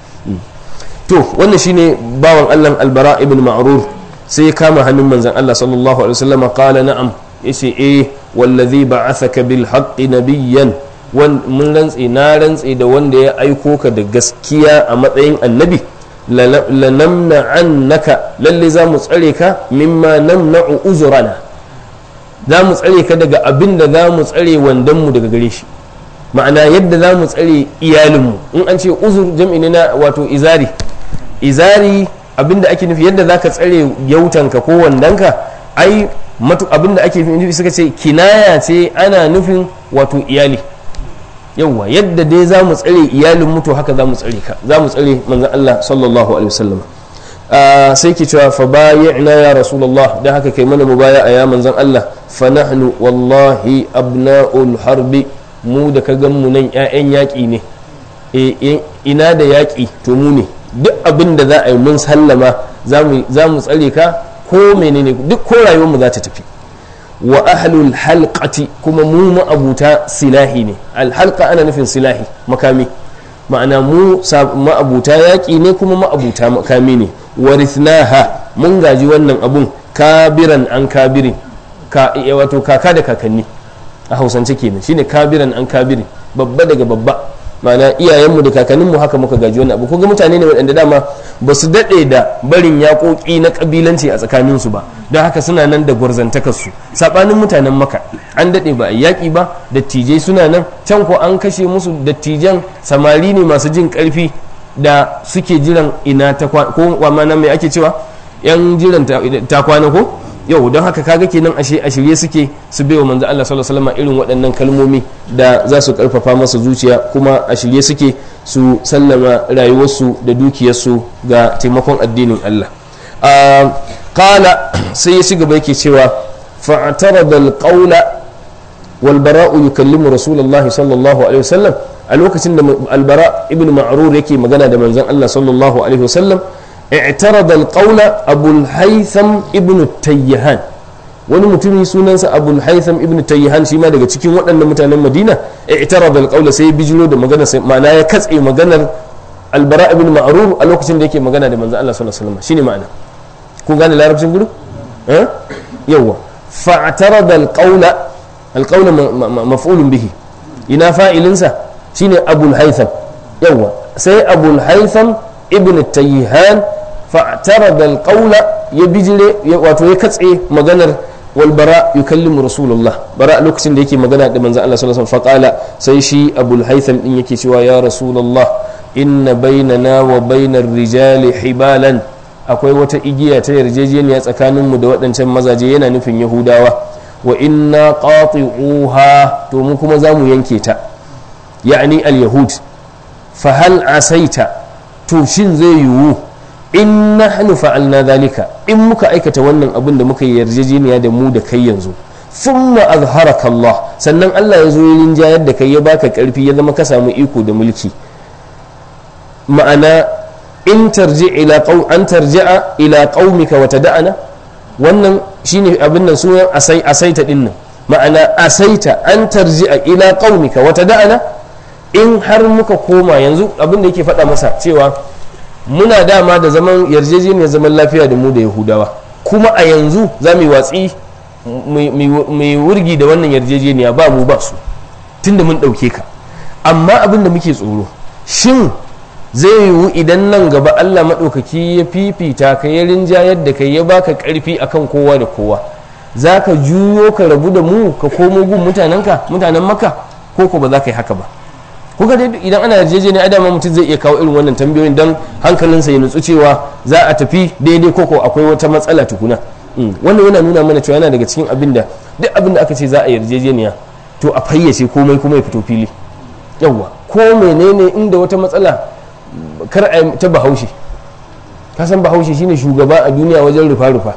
To wannan shine bawan Allah Al-Bara ibn Ma'rur, sai ya kama hannun manzon Allah sallallahu alaihi wasallam, qala na'am, yace eh wallazi ba'athaka bil haqqi nabiyyan, mun rantse na rantse da wanda ya aiko ka da gaskiya a matsayin annabi, lanamna annaka, lalle za mu tsare ka, mimma namna'u uzurana, za mu tsare ka daga abin da za mu tsare wandonmu daga gare shi, ma'ana yadda za mu tsare iyalinmu. In an ce uzur jam'i ne na wato izari, izari abin da ake nufi yadda za ka tsare yautanka ko wandonka, ai matu abin da ake nufi suka ce kinaya ce ana nufin wato iyali. yawwa yadda dai za mu tsare iyalin mutu haka za mu tsare ka, za mu tsare manzon Allah sallallahu alaihi wasallam. sai ke cewa fa bayi'na ya rasulullah, dan haka kai mana mubaya'a ya manzon Allah, fa nahnu wallahi abna'ul harbi, mu da ka gan mu nan ƴaƴan yaƙi ne, e ina da yaƙi to mu ne, duk abin da za a yi mun sallama za mu tsare ka ko menene, duk ko rayuwar mu za ta tafi. wa ahlul halqati, kuma mu ma'abuta silahi ne. alhalqa ana nufin silahi, makami, ma'ana mu ma'abuta yaƙi ne kuma ma'abuta makami ne. warithnaha, mun gaji wannan abun kabiran an kabirin, ka wato kaka da kakanni a hausance kenan, shine kabiran an kabirin, babba daga babba, ma'ana iyayenmu da kakanninmu haka muka gaji wannan abu. kuga mutane ne waɗanda dama ba su daɗe da barin yaƙoƙi na ƙabilanci a tsakaninsu ba, don haka suna nan da gwarzantakarsu. saɓanin mutanen maka an daɗe ba a yaƙi ba, dattijai suna nan, can ko an kashe musu dattijan, samari ne masu jin ƙarfi da suke jiran ina ta kwana, ko wamana mai ake cewa yan jiran ta kwana ko yau. don haka kaga kenan ashe a shirye suke su bai wa manzo Allah sallallahu alaihi wasallam irin waɗannan kalmomi da za su karfafa masa zuciya, kuma a shirye suke su sallama rayuwarsu da dukiyarsu ga taimakon addinin Allah. qala sai ya ci gaba yake cewa fa'tarada al-qawla wal bara'u yukallimu rasulullahi sallallahu alaihi wasallam, a lokacin da al-bara ibn ma'rur yake magana da manzon Allah sallallahu alaihi wasallam, اعترض القول أبو الهيثم ابن التيهان, wani mutumi sunansa abul haitham ibn tayyihan, shi ma daga cikin waɗannan mutanen madina. i'tarada alqawla, sai bijiro da magana, sai ma'ana ya katse maganar albara ibn ma'rur a lokacin da yake magana da manzon Allah sallallahu alaihi wasallam, shine ma'ana. ku gane larabcin gudu eh yawa fa'tarada alqawla, alqawla maf'ulun bihi, ina fa'ilinsa shine abul haitham. yawa sai abul haitham ibn tayyihan fa'tarada alqawla, ya bijire wato ya katse maganar wal bara yukallimu rasulullah, bara lokacin da yake magana da manzon Allah sallallahu alaihi wasallam. faqala, sai shi abul haitham din yake cewa ya rasulullah, inna bainana wa bainar rijali hibalan, akwai wata igiya ta yarjejeniya tsakaninmu da waɗancan mazaje, yana nufin yahudawa. wa inna qati'uha, to mu kuma zamu yanke ta, ya'ni al yahud. fa hal asaita, to shin zai yiwu in nahnu fa'alna dhalika, in muka aikata wannan abin da muka yi yarjejeniya da mu da kai yanzu, thumma azharaka Allah, sannan Allah ya zo ya rinjayar da kai, ya baka karfi, ya zama ka samu iko da mulki, ma'ana in tarji ila qaum an tarji'a ila qaumika wa tada'ana, wannan shine abin nan sunan asai asaita din nan, ma'ana asaita an tarji'a ila qaumika wa tada'ana, in har muka koma yanzu. abin da yake faɗa masa cewa muna dama da zaman yarjejeniyar zaman lafiya da mu da yahudawa, kuma a yanzu za mu yi watsi mai wurgi da wannan yarjejeniya, ba mu ba su, tunda mun ɗauke ka. amma abin da muke tsoro, shin zai yiwu idan nan gaba Allah maɗaukaki ya fifita ka, ya rinjayar da kai, ya baka ƙarfi akan kowa da kowa, za ka juyo ka rabu da mu ka komo gun mutanenka, mutanen maka, ko ko ba za ka yi haka ba? kuka dai idan ana yarjejeniya adama mutum zai iya kawo irin wannan tambayoyin don hankalinsa ya nutsu cewa za a tafi daidai, koko akwai wata matsala tukuna. wannan yana nuna mana cewa yana daga cikin abin da duk abin da aka ce za a yarjejeniya to a fayyace komai kuma ya fito fili. yawwa ko menene inda wata matsala kar a ta bahaushe, ka san bahaushe shine shugaba a duniya wajen rufa-rufa,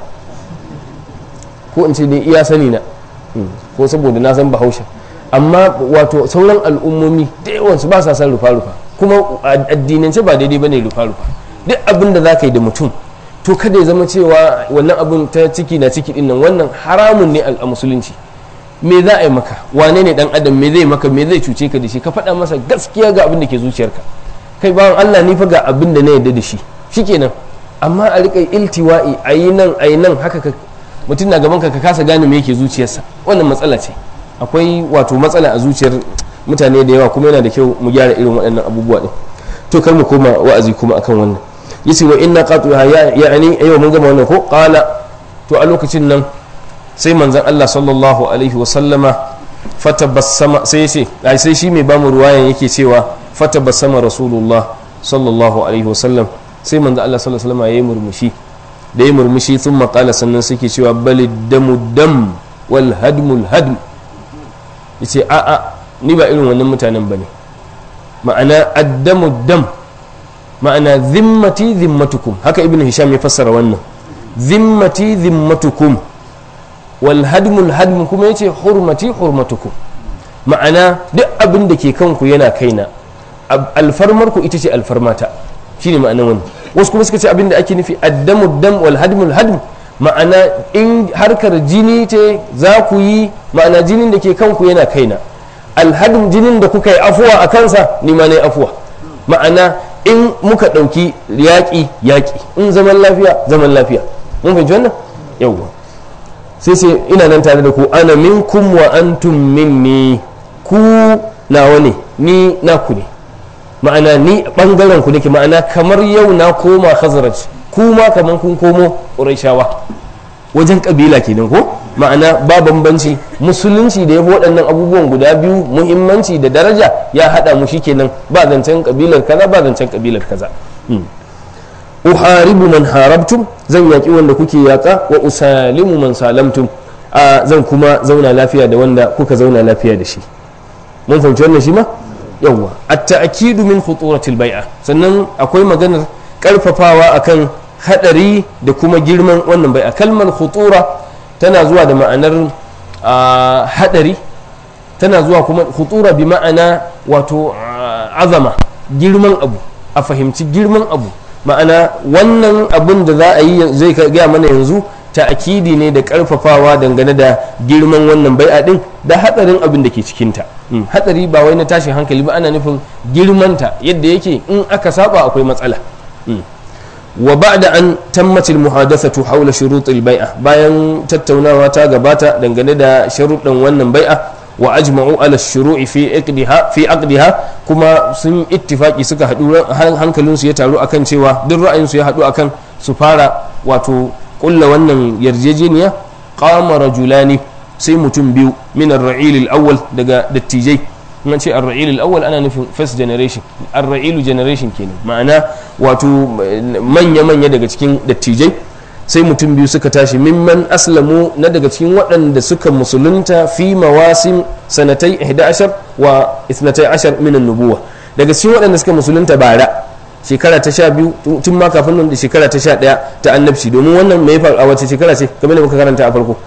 ko in ce dai iya sani na, ko saboda na san bahaushe, amma wato sauran al'ummomi da yawansu ba sa san rufa-rufa, kuma addinance ba daidai bane rufa-rufa. duk abin da za ka yi da mutum to kada ya zama cewa wannan abin ta ciki na ciki din nan, wannan haramun ne a musulunci. me za a yi maka, wane ne dan adam, me zai maka, me zai cuce ka da shi, ka faɗa masa gaskiya ga abin da ke zuciyarka, kai bawan Allah ni fa ga abin da na yarda da shi, shikenan. amma a riƙa iltiwa'i, ayi nan ayi nan haka, mutum na gaban ka ka kasa gane me yake zuciyarsa, wannan matsala ce. akwai wato matsala a zuciyar mutane da yawa, kuma yana da kyau mu gyara irin waɗannan abubuwa ɗin. to kar mu koma wa'azi kuma akan wannan. yace wa inna qatuha ya'ani ayo mun gama wannan ko qala, to a lokacin nan sai manzon Allah sallallahu alaihi wasallama fatabassama sai ce ai sai shi mai bamu ruwayan yake cewa fatabassama rasulullah sallallahu alaihi wasallam sai manzon Allah sallallahu alaihi wasallama yayi murmushi da yayi murmushi thumma qala sannan sai ke cewa balid damu dam wal hadmul hadm yace a a ni ba irin wannan mutanen bane ma'ana addamu dam ma'ana zimmati zimmatukum haka ibnu hisham ya fassara wannan zimmati zimmatukum wal hadmul hadm kuma yace hurmati hurmatukum ma'ana duk abin da ke kanku yana kaina alfarmarku ita ce alfarmata shine ma'ana wannan wasu kuma suka ce abin da ake nufi addamu dam wal hadmul hadm ma'ana in harkar jini ce za ku yi ma'ana jinin da ke kanku yana kaina alhadm jinin da kuka yi afuwa a kansa ni ma nayi afuwa ma'ana in muka ɗauki yaƙi yaƙi in zaman lafiya zaman lafiya mun fahimci wannan yawwa sai sai ina nan tare da ku ana minkum wa antum minni ku nawa ne ni naku ne ma'ana ni bangaren ku nake ma'ana kamar yau na koma khazraj ku ma kamar kun komo qurayshawa wajen kabila kenan ko ma'ana ba bambanci musulunci da ya fi waɗannan abubuwan guda biyu muhimmanci da daraja ya haɗa mu shi kenan ba zancen kabilar kaza ba zancen kabilar kaza uharibu man harabtum zan yaƙi wanda kuke yaƙa wa usalimu man salamtum a zan kuma zauna lafiya da wanda kuka zauna lafiya da shi mun fahimci wannan shi ma yawwa at-ta'kidu min khuturatil bai'a sannan akwai maganar karfafawa akan hadari da kuma girman wannan bai'a kalmar khutura tana zuwa da ma'anar hadari tana zuwa kuma khutura bi ma'ana wato azama girman abu a fahimci girman abu ma'ana wannan abin da za a yi zai gaya mana yanzu ta'akidi ne da karfafawa dangane da girman wannan bai'a din da hadarin abin da ke cikinta hadari ba wai na tashin hankali ba ana nufin girmanta yadda yake in aka saba akwai matsala wa ba'da an tammatil muhadathatu hawla shurutil bai'a bayan tattaunawa ta gabata dangane da sharuɗan wannan bai'a wa ajma'u ala shuru'i fi aqdiha fi aqdiha kuma sun ittifaki suka hadu hankalin su ya taru akan cewa duk ra'ayin su ya hadu akan su fara wato kulla wannan yarjejeniya qama rajulani sai mutum biyu min ar-ra'il al-awwal daga dattijai in ce ar-ra'il al-awwal ana nufin first generation ar-ra'il generation kenan ma'ana wato manya manya daga cikin dattijai sai mutum biyu suka tashi mimman aslamu na daga cikin waɗanda suka musulunta fi mawasim sanatai ihda ashar wa ithnatai ashar min an-nubuwa daga cikin waɗanda suka musulunta bara shekara ta sha biyu tun ma kafin nan da shekara ta sha ɗaya ta annabci domin wannan mai faru a wace shekara ce kamar da muka karanta a farko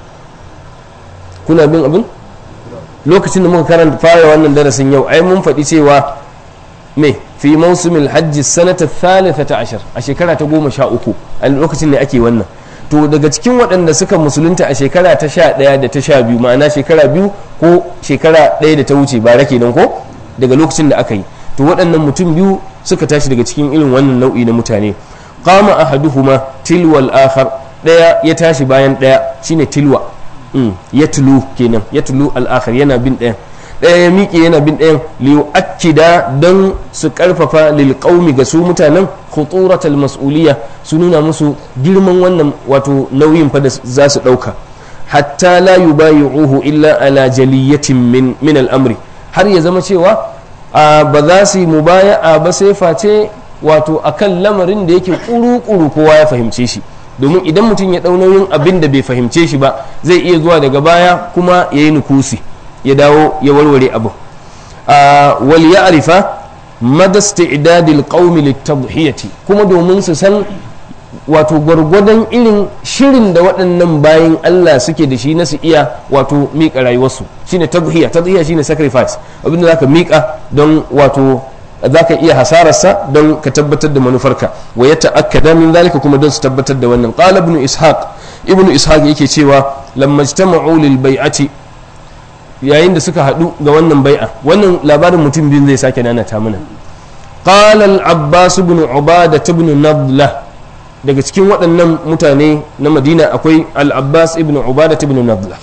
kuna bin abin lokacin da muka karanta fara wannan darasin yau ai mun faɗi cewa me fi mawsumil hajji sanata thalithata ashar a shekara ta goma sha uku a lokacin ne ake wannan to daga cikin waɗanda suka musulunta a shekara ta sha ɗaya da ta sha biyu ma'ana shekara biyu ko shekara ɗaya da ta wuce ba rake nan ko daga lokacin da aka yi to waɗannan mutum biyu suka tashi daga cikin irin wannan nau'i na mutane qama ahaduhuma tilwal akhar ɗaya ya tashi bayan ɗaya shine tilwa ya tulu kenan ya tulu al-akhar yana bin ɗayan ɗaya ya miƙe yana bin ɗayan liyu akida don su ƙarfafa lil qaumi ga su mutanen khuturatal mas'uliyya su nuna musu girman wannan wato nauyin fa da za su ɗauka hatta la yubayi'uhu illa ala jaliyatin min min al-amri har ya zama cewa ba za su yi mubaya'a ba sai face wato akan lamarin da yake kuru-kuru kowa ya fahimce shi domin idan mutum ya ɗau nauyin abin da bai fahimce shi ba zai iya zuwa daga baya kuma ya yi nukusi ya dawo ya warware abu wal ya arifa madasta idadil qaumi litadhiyati kuma domin su san wato gwargwadon irin shirin da waɗannan bayan Allah suke da shi na su iya wato miƙa rayuwarsu shine tadhiya tadhiya shine sacrifice abinda zaka miƙa don wato zaka iya hasararsa don ka tabbatar da manufarka wa ya ta'akkada min zalika kuma don su tabbatar da wannan qala ibn ishaq ibn ishaq yake cewa lamma ijtama'u lil bai'ati yayin da suka hadu ga wannan bai'a wannan labarin mutum biyu zai sake nana ta mana qala al abbas ibn ubada ibn nadla daga cikin waɗannan mutane na madina akwai al abbas ibn ubada ibn nadla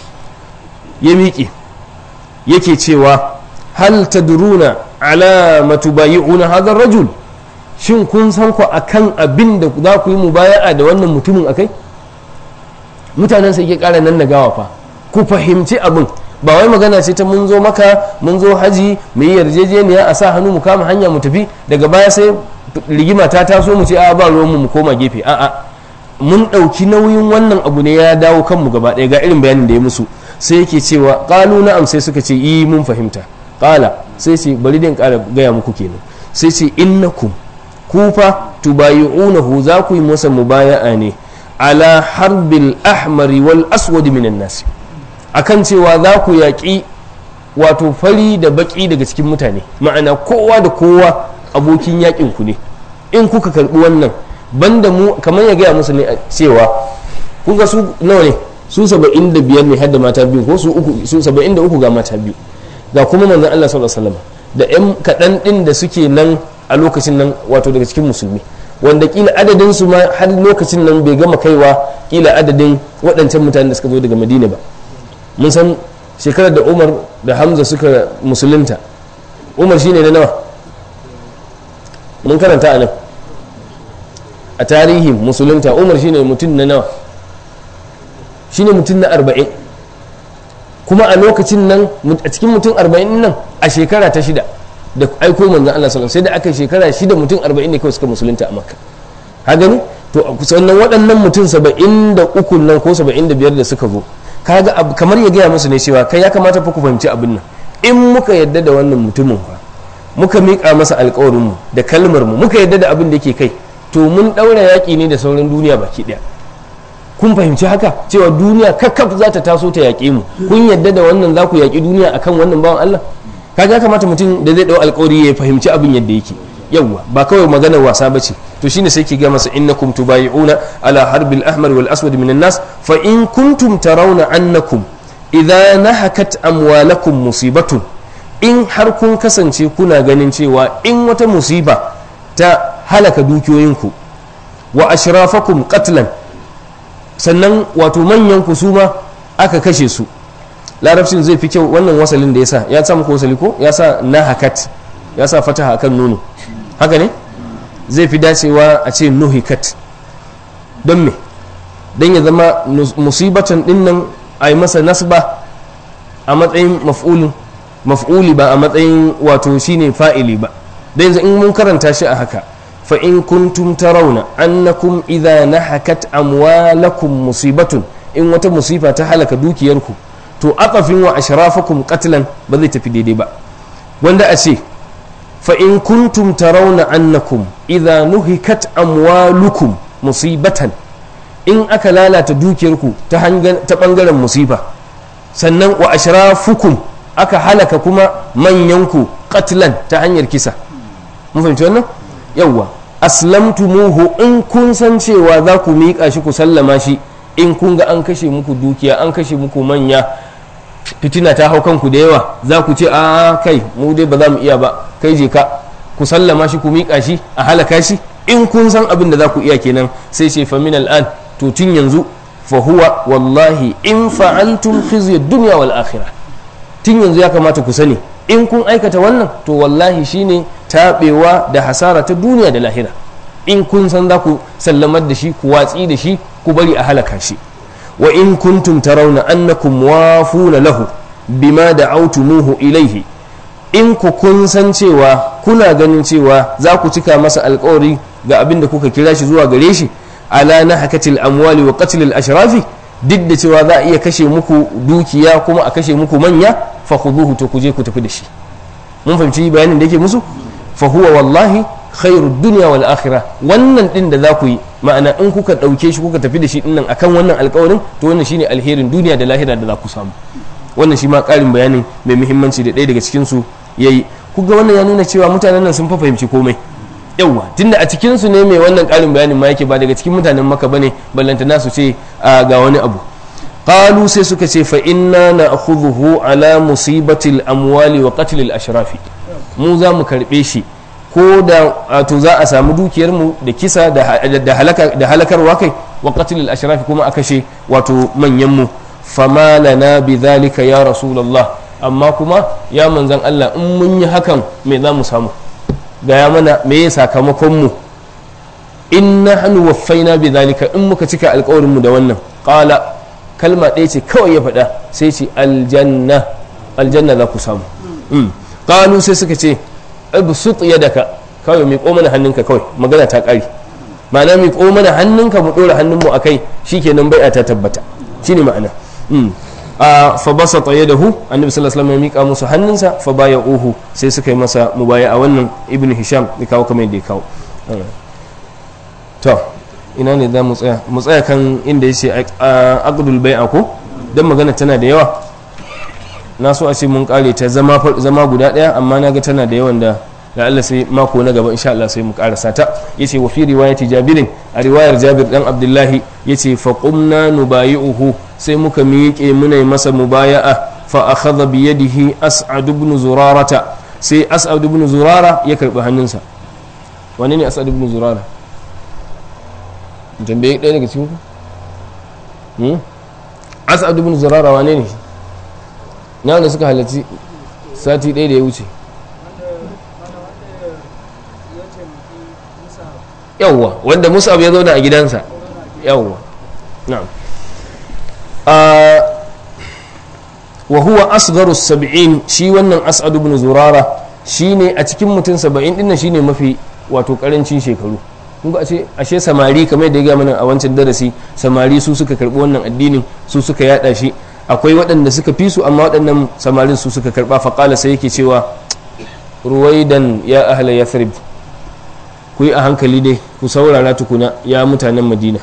ya miƙe yake cewa hal tadruna ala ma tubayi'una hadha ar-rajul shin kun san ku akan abin da za ku yi mubaya'a da wannan mutumin akai mutanen sai ke ƙara nan nagawa fa ku fahimci abin. Ba wai magana ce ta mun zo maka mun zo haji mu yi yarjejeniya a sa hannu mu kama hanya mu tafi daga baya sai rigima ta taso mu ce a ba ruwan mu mu koma gefe. A'a, mun ɗauki nauyin wannan abu ne ya dawo kanmu gaba ɗaya. Ga irin bayanin da ya musu sai yake cewa qalu na'am, sai suka ce yi mun fahimta. Qala sai ce bari din ƙara gaya muku kenan, sai ce innakum kufa tubayi'unahu, za ku yi masa mubaya'a ne ala harbil ahmari wal aswad minan nas, akan cewa za ku yaƙi wato fari da baƙi daga cikin mutane, ma'ana kowa da kowa abokin yaƙin ku ne in kuka karɓi wannan. Banda mu, kamar ya gaya musu ne cewa kun ga su nawa ne, su saba'in da biyar ne har da mata biyu, ko su uku, su saba'in da uku ga mata biyu, ga kuma manzon Allah sallallahu alaihi wasallam da ƴan kaɗan ɗin da suke nan a lokacin nan wato daga cikin musulmi, wanda kila adadin su ma har lokacin nan bai gama kaiwa kila adadin waɗancan mutanen da suka zo daga Madina ba. Mun san shekarar da Umar da Hamza suka musulunta, Umar shine na nawa, mun karanta a nan a tarihin musulunta, Umar shine mutum na nawa, shine mutum na arba'in, kuma a lokacin nan a cikin mutum arba'in nan a shekara ta shida da aiko manzon Allah sallallahu alaihi wasallam sai da aka shekara shida mutum arba'in ne kawai suka musulunta a Makka. Ha gani to sannan waɗannan mutum saba'in da uku nan ko saba'in da biyar da suka zo, kaga kamar ya gaya musu ne cewa kai ya kamata fa ku fahimci abin nan, in muka yadda da wannan mutumin fa muka miƙa masa alƙawarin mu da kalmar mu, muka yadda da abin da yake kai, to mun ɗaura yaƙi ne da sauran duniya baki ɗaya. Kun fahimci haka cewa duniya kakkaf za ta taso ta yaƙe mu, kun yadda da wannan za ku yaƙi duniya akan wannan bawan Allah? Kaga ya kamata mutum da zai ɗau alƙawari ya fahimci abin yadda yake, yawwa ba kawai maganar wasa ba ce. To shine sai ki ga masa innakum tubayi'una ala harbil ahmar wal aswad minan nas fa in kuntum tarawna annakum idza nahakat amwalakum musibatun, in har kun kasance kuna ganin cewa in wata musiba ta halaka dukiyoyinku wa ashrafakum qatlan, sannan wato manyan ku su ma aka kashe su. Larabcin zai fi kyau wannan wasalin da ya sa, ya sa muku wasali ko ya sa nahakat, ya sa fataha akan nono, haka ne zai fi dacewa a ce nuhikat. Don me? don ya zama musibatan din nan a yi masa nasba a matsayin maf'ulin maf'uli ba a matsayin wato shine fa'ili ba. da yanzu in mun karanta shi a haka, fa in kuntum tarawna annakum idha nahakat amwalakum musibatun, in wata musifa ta halaka dukiyarku, to aqafin wa ashrafakum qatlan ba zai tafi daidai ba, wanda a ce fa in kuntum tarawna annakum idha nuhikat amwalukum musibatan, in aka lalata dukiyarku ta ta bangaren musifa, sannan wa ashrafukum aka halaka kuma manyanku qatlan ta hanyar kisa. mun fahimci wannan? yawwa aslamtumuhu, in kun san cewa za ku miƙa shi ku sallama shi, in kun ga an kashe muku dukiya, an kashe muku manya, fitina ta hau kanku da yawa, za ku ce a kai mu dai ba za mu iya ba, kai je ka ku sallama shi ku miƙa shi a halaka shi, in kun san abin da za ku iya kenan. sai ce famin al'an, to tun yanzu fa huwa wallahi in fa'altum khizyad dunya wal akhirah, tun yanzu ya kamata ku sani in kun aikata wannan to wallahi shine taɓewa da hasara ta duniya da lahira, in kun san za ku sallamar da shi, ku watsi da shi, ku bari a halaka shi. wa in kuntum tarawna annakum wafuna lahu bima da'awtumuhu ilayhi, in ku kun san cewa kuna ganin cewa za ku cika masa alƙawari ga abin da kuka kira shi zuwa gare shi, ala nahakatil amwali wa qatlil ashrafi, duk da cewa za a iya kashe muku dukiya kuma a kashe muku manya, fa khuduhu, to ku je ku tafi da shi. mun fahimci bayanin da yake musu. fa huwa wallahi khairud dunya wal akhirah, wannan din da za ku yi, ma'ana in kuka dauke shi kuka tafi da shi dinnan akan wannan alƙawarin, to wannan shine alherin duniya da lahira da za ku samu. wannan shi ma ƙarin bayanin mai muhimmanci da ɗaya daga cikin su yayi. kuga wannan ya nuna cewa mutanen nan sun fa fahimci komai. yawa tunda a cikin su ne mai wannan ƙarin bayanin ma yake, ba daga cikin mutanen Makka bane ballantana su ce ga wani abu. qalu sai suka ce fa inna na'khudhuhu ala musibatil amwali wa qatlil ashrafi, mu za mu karbe shi ko da to za a samu dukiyar mu da kisa da halaka da halakarwa kai, wa qatlil ashrafi kuma a kashe wato manyan mu. fama lana bidhalika ya rasulullah, amma kuma ya manzan Allah in mun yi hakan me za mu samu, gaya mana me ya sakamakon mu. in nahnu waffaina bidhalika, in muka cika alƙawarin mu da wannan. qala kalma ɗaya ce kawai ya faɗa sai ce aljanna aljanna za ku samu. Qalu sai suka ce ibsut yadaka, kawai miƙo mana hannunka, kawai magana ta ƙare. ma'ana miƙo mana hannunka mu ɗora hannunmu a kai shikenan bai'a ta tabbata, shine ma'ana. Fa basata yadahu, annabi sallallahu alaihi wasallam ya miƙa musu hannunsa, fa baya'uhu sai suka yi masa mubaya'a. wannan ibnu hisham ya kawo kamar yadda ya kawo. To ina ne za mu tsaya? Mu tsaya kan inda ya ce aqdul bai'a ko, dan magana tana da yawa. Na so a ce mun kare ta zama zama guda daya, amma na ga tana da yawan da da Allah sai mako na gaba insha Allah sai mu karasa ta. Yace wa fi riwayati Jabirin, a riwayar Jabir dan Abdullahi yace fa qumna nubayi'uhu, sai muka miƙe muna masa mubaya'a. Fa akhadha bi yadihi As'ad ibn Zurarata, sai As'ad ibn Zurara ya karbi hannunsa. Wane ne As'ad ibn Zurara? Tambaye ɗaya daga cikin ku? As'ad ibn Zurara wane ne? Na da suka halarci sati ɗaya da ya wuce. Yawwa, wanda Mus'ab ya zauna a gidansa. Yawwa, na'am. Wa huwa asgharu sab'in, shi wannan As'ad ibn Zurara shine a cikin mutum saba'in din nan shine mafi wato karancin shekaru. Kun ga ashe ashe samari kamar da ya ga mana a wancan darasi, samari su suka karbi wannan addinin, su suka yada shi. Akwai waɗanda suka fi su, amma waɗannan samarin su suka karba. Faqala sai yake cewa ruwaidan ya ahla yathrib, ku yi a hankali dai, ku saurara tukuna ya mutanen Madina.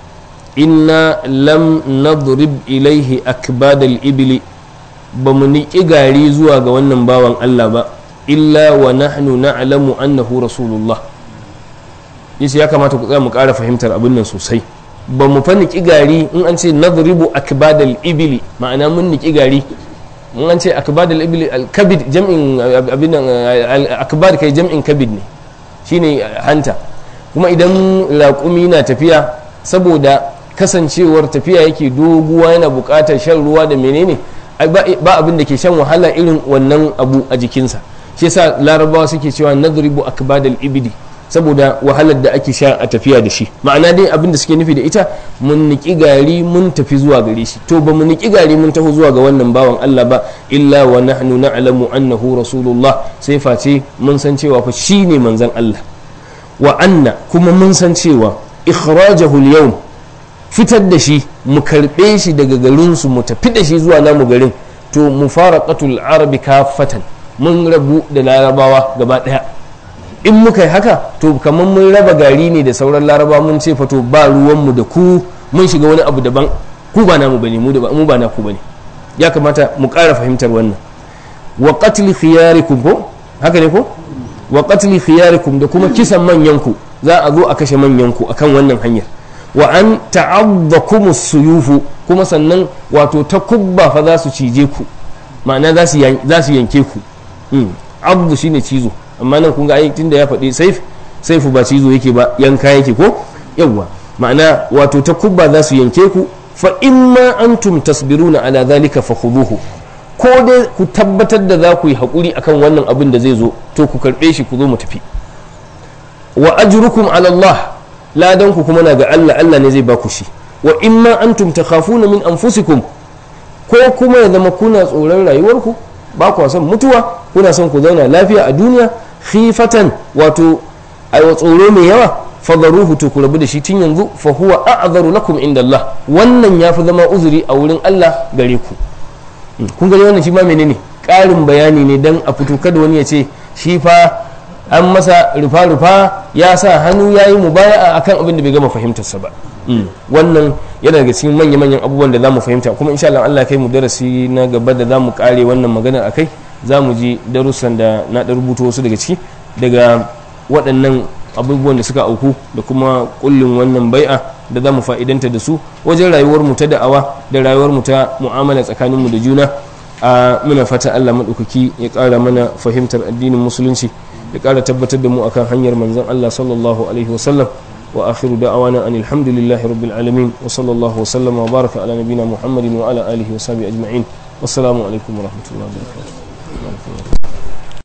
Inna lam nadrib ilaihi akbadal ibli, ba mu niƙi gari zuwa ga wannan bawan Allah ba, illa wa nahnu na'lamu annahu rasulullah. Yace ya kamata ku tsaya mu ƙara fahimtar abin nan sosai. Ba mu fa niƙi gari, in an ce nadribu akbadal ibli, ma'ana mun niƙi gari. In an ce akbadal ibli, al-kabid jam'in abin nan, akbad kai jam'in kabid ne, shine hanta. Kuma idan raƙumi na tafiya, saboda kasancewar tafiya yake doguwa, yana buƙatar shan ruwa da menene, ba abin da ke shan wahala irin wannan abu a jikinsa. Shi yasa larabawa suke cewa nadribu akbadal ibli, saboda wahalar da ake sha a tafiya da shi. Ma'ana dai abin da suke nufi da ita, mun niki gari mun tafi zuwa gare shi. To ba mu niki gari mun taho zuwa ga wannan bawan Allah ba, illa wa nahnu na'lamu annahu rasulullah, sai face mun san cewa fa shine manzon Allah. Wa anna, kuma mun san cewa ikhrajahu al-yawm, fitar da shi mu karbe shi daga garin su mu tafi da shi zuwa namu garin, to mufaraqatul arabi kaffatan, mun rabu da larabawa gaba daya. In muka yi haka, to kamar mun raba gari ne da sauran laraba, mun ce fato ba ruwanmu da ku, mun shiga wani abu daban, ku ba namu bane, mu ba na ku bane. Ya kamata mu ƙara fahimtar wannan. Wa qatli khiyarikum, ko haka ne ko? Wa qatli khiyarikum, da kuma kisan manyanku, za a zo a kashe manyanku akan wannan hanyar. Wa an ta'addakum as-suyufu, kuma sannan wato takubba fa za su cije ku, ma'ana za su yanke ku. Abdu shine cizo, amma nan kun ga ai tunda ya faɗi saif, saifu ba cizo yake ba, yanka yake ko? Yawwa, ma'ana wato takubba za su yanke ku. Fa imma antum tasbiruna ala dhalika fakhuduhu, ko dai ku tabbatar da za ku yi haƙuri akan wannan abin da zai zo, to ku karɓe shi, ku zo mu tafi. Wa ajrukum ala Allah, ladan ku kuma na ga Allah, Allah ne zai ba ku shi. Wa imma antum takhafuna min anfusikum, ko kuma ya zama kuna tsoron rayuwarku, ba ku son mutuwa, kuna son ku zauna lafiya a duniya, khifatan wato aiwa tsoro mai yawa, fadaruhu, to ku rabu da shi tun yanzu. Fa huwa a'dharu lakum inda Allah, wannan yafi zama uzuri a wurin Allah gare ku. Kun gani wannan shi ma menene ƙarin bayani ne dan a fito, kada wani ya ce shi fa an masa rufa-rufa ya sa hannu ya yi mubaya'a akan abin da bai gama fahimtarsa ba. Wannan yana daga cikin manya-manyan abubuwan da za mu fahimta, kuma insha Allah Allah kai mu darasi na gaba da za mu kare wannan maganar akai, za mu ji darussan da na da rubuta wasu daga ciki daga waɗannan abubuwan da suka auku, da kuma kullin wannan bai'a da za mu fa'idanta da su wajen rayuwar mu ta da'awa da rayuwar mu ta mu'amala tsakanin mu da juna. A muna fata Allah madaukaki ya ƙara mana fahimtar addinin musulunci, ya ƙara tabbatar da mu akan hanyar manzon Allah sallallahu alaihi wasallam. Wa akhiru da'awana anil hamdulillahi rabbil alamin, wa sallallahu wa sallama wa baraka ala nabiyyina Muhammadin wa ala alihi wa sahbihi ajma'in. Wassalamu alaikum wa rahmatullahi wa barakatuh.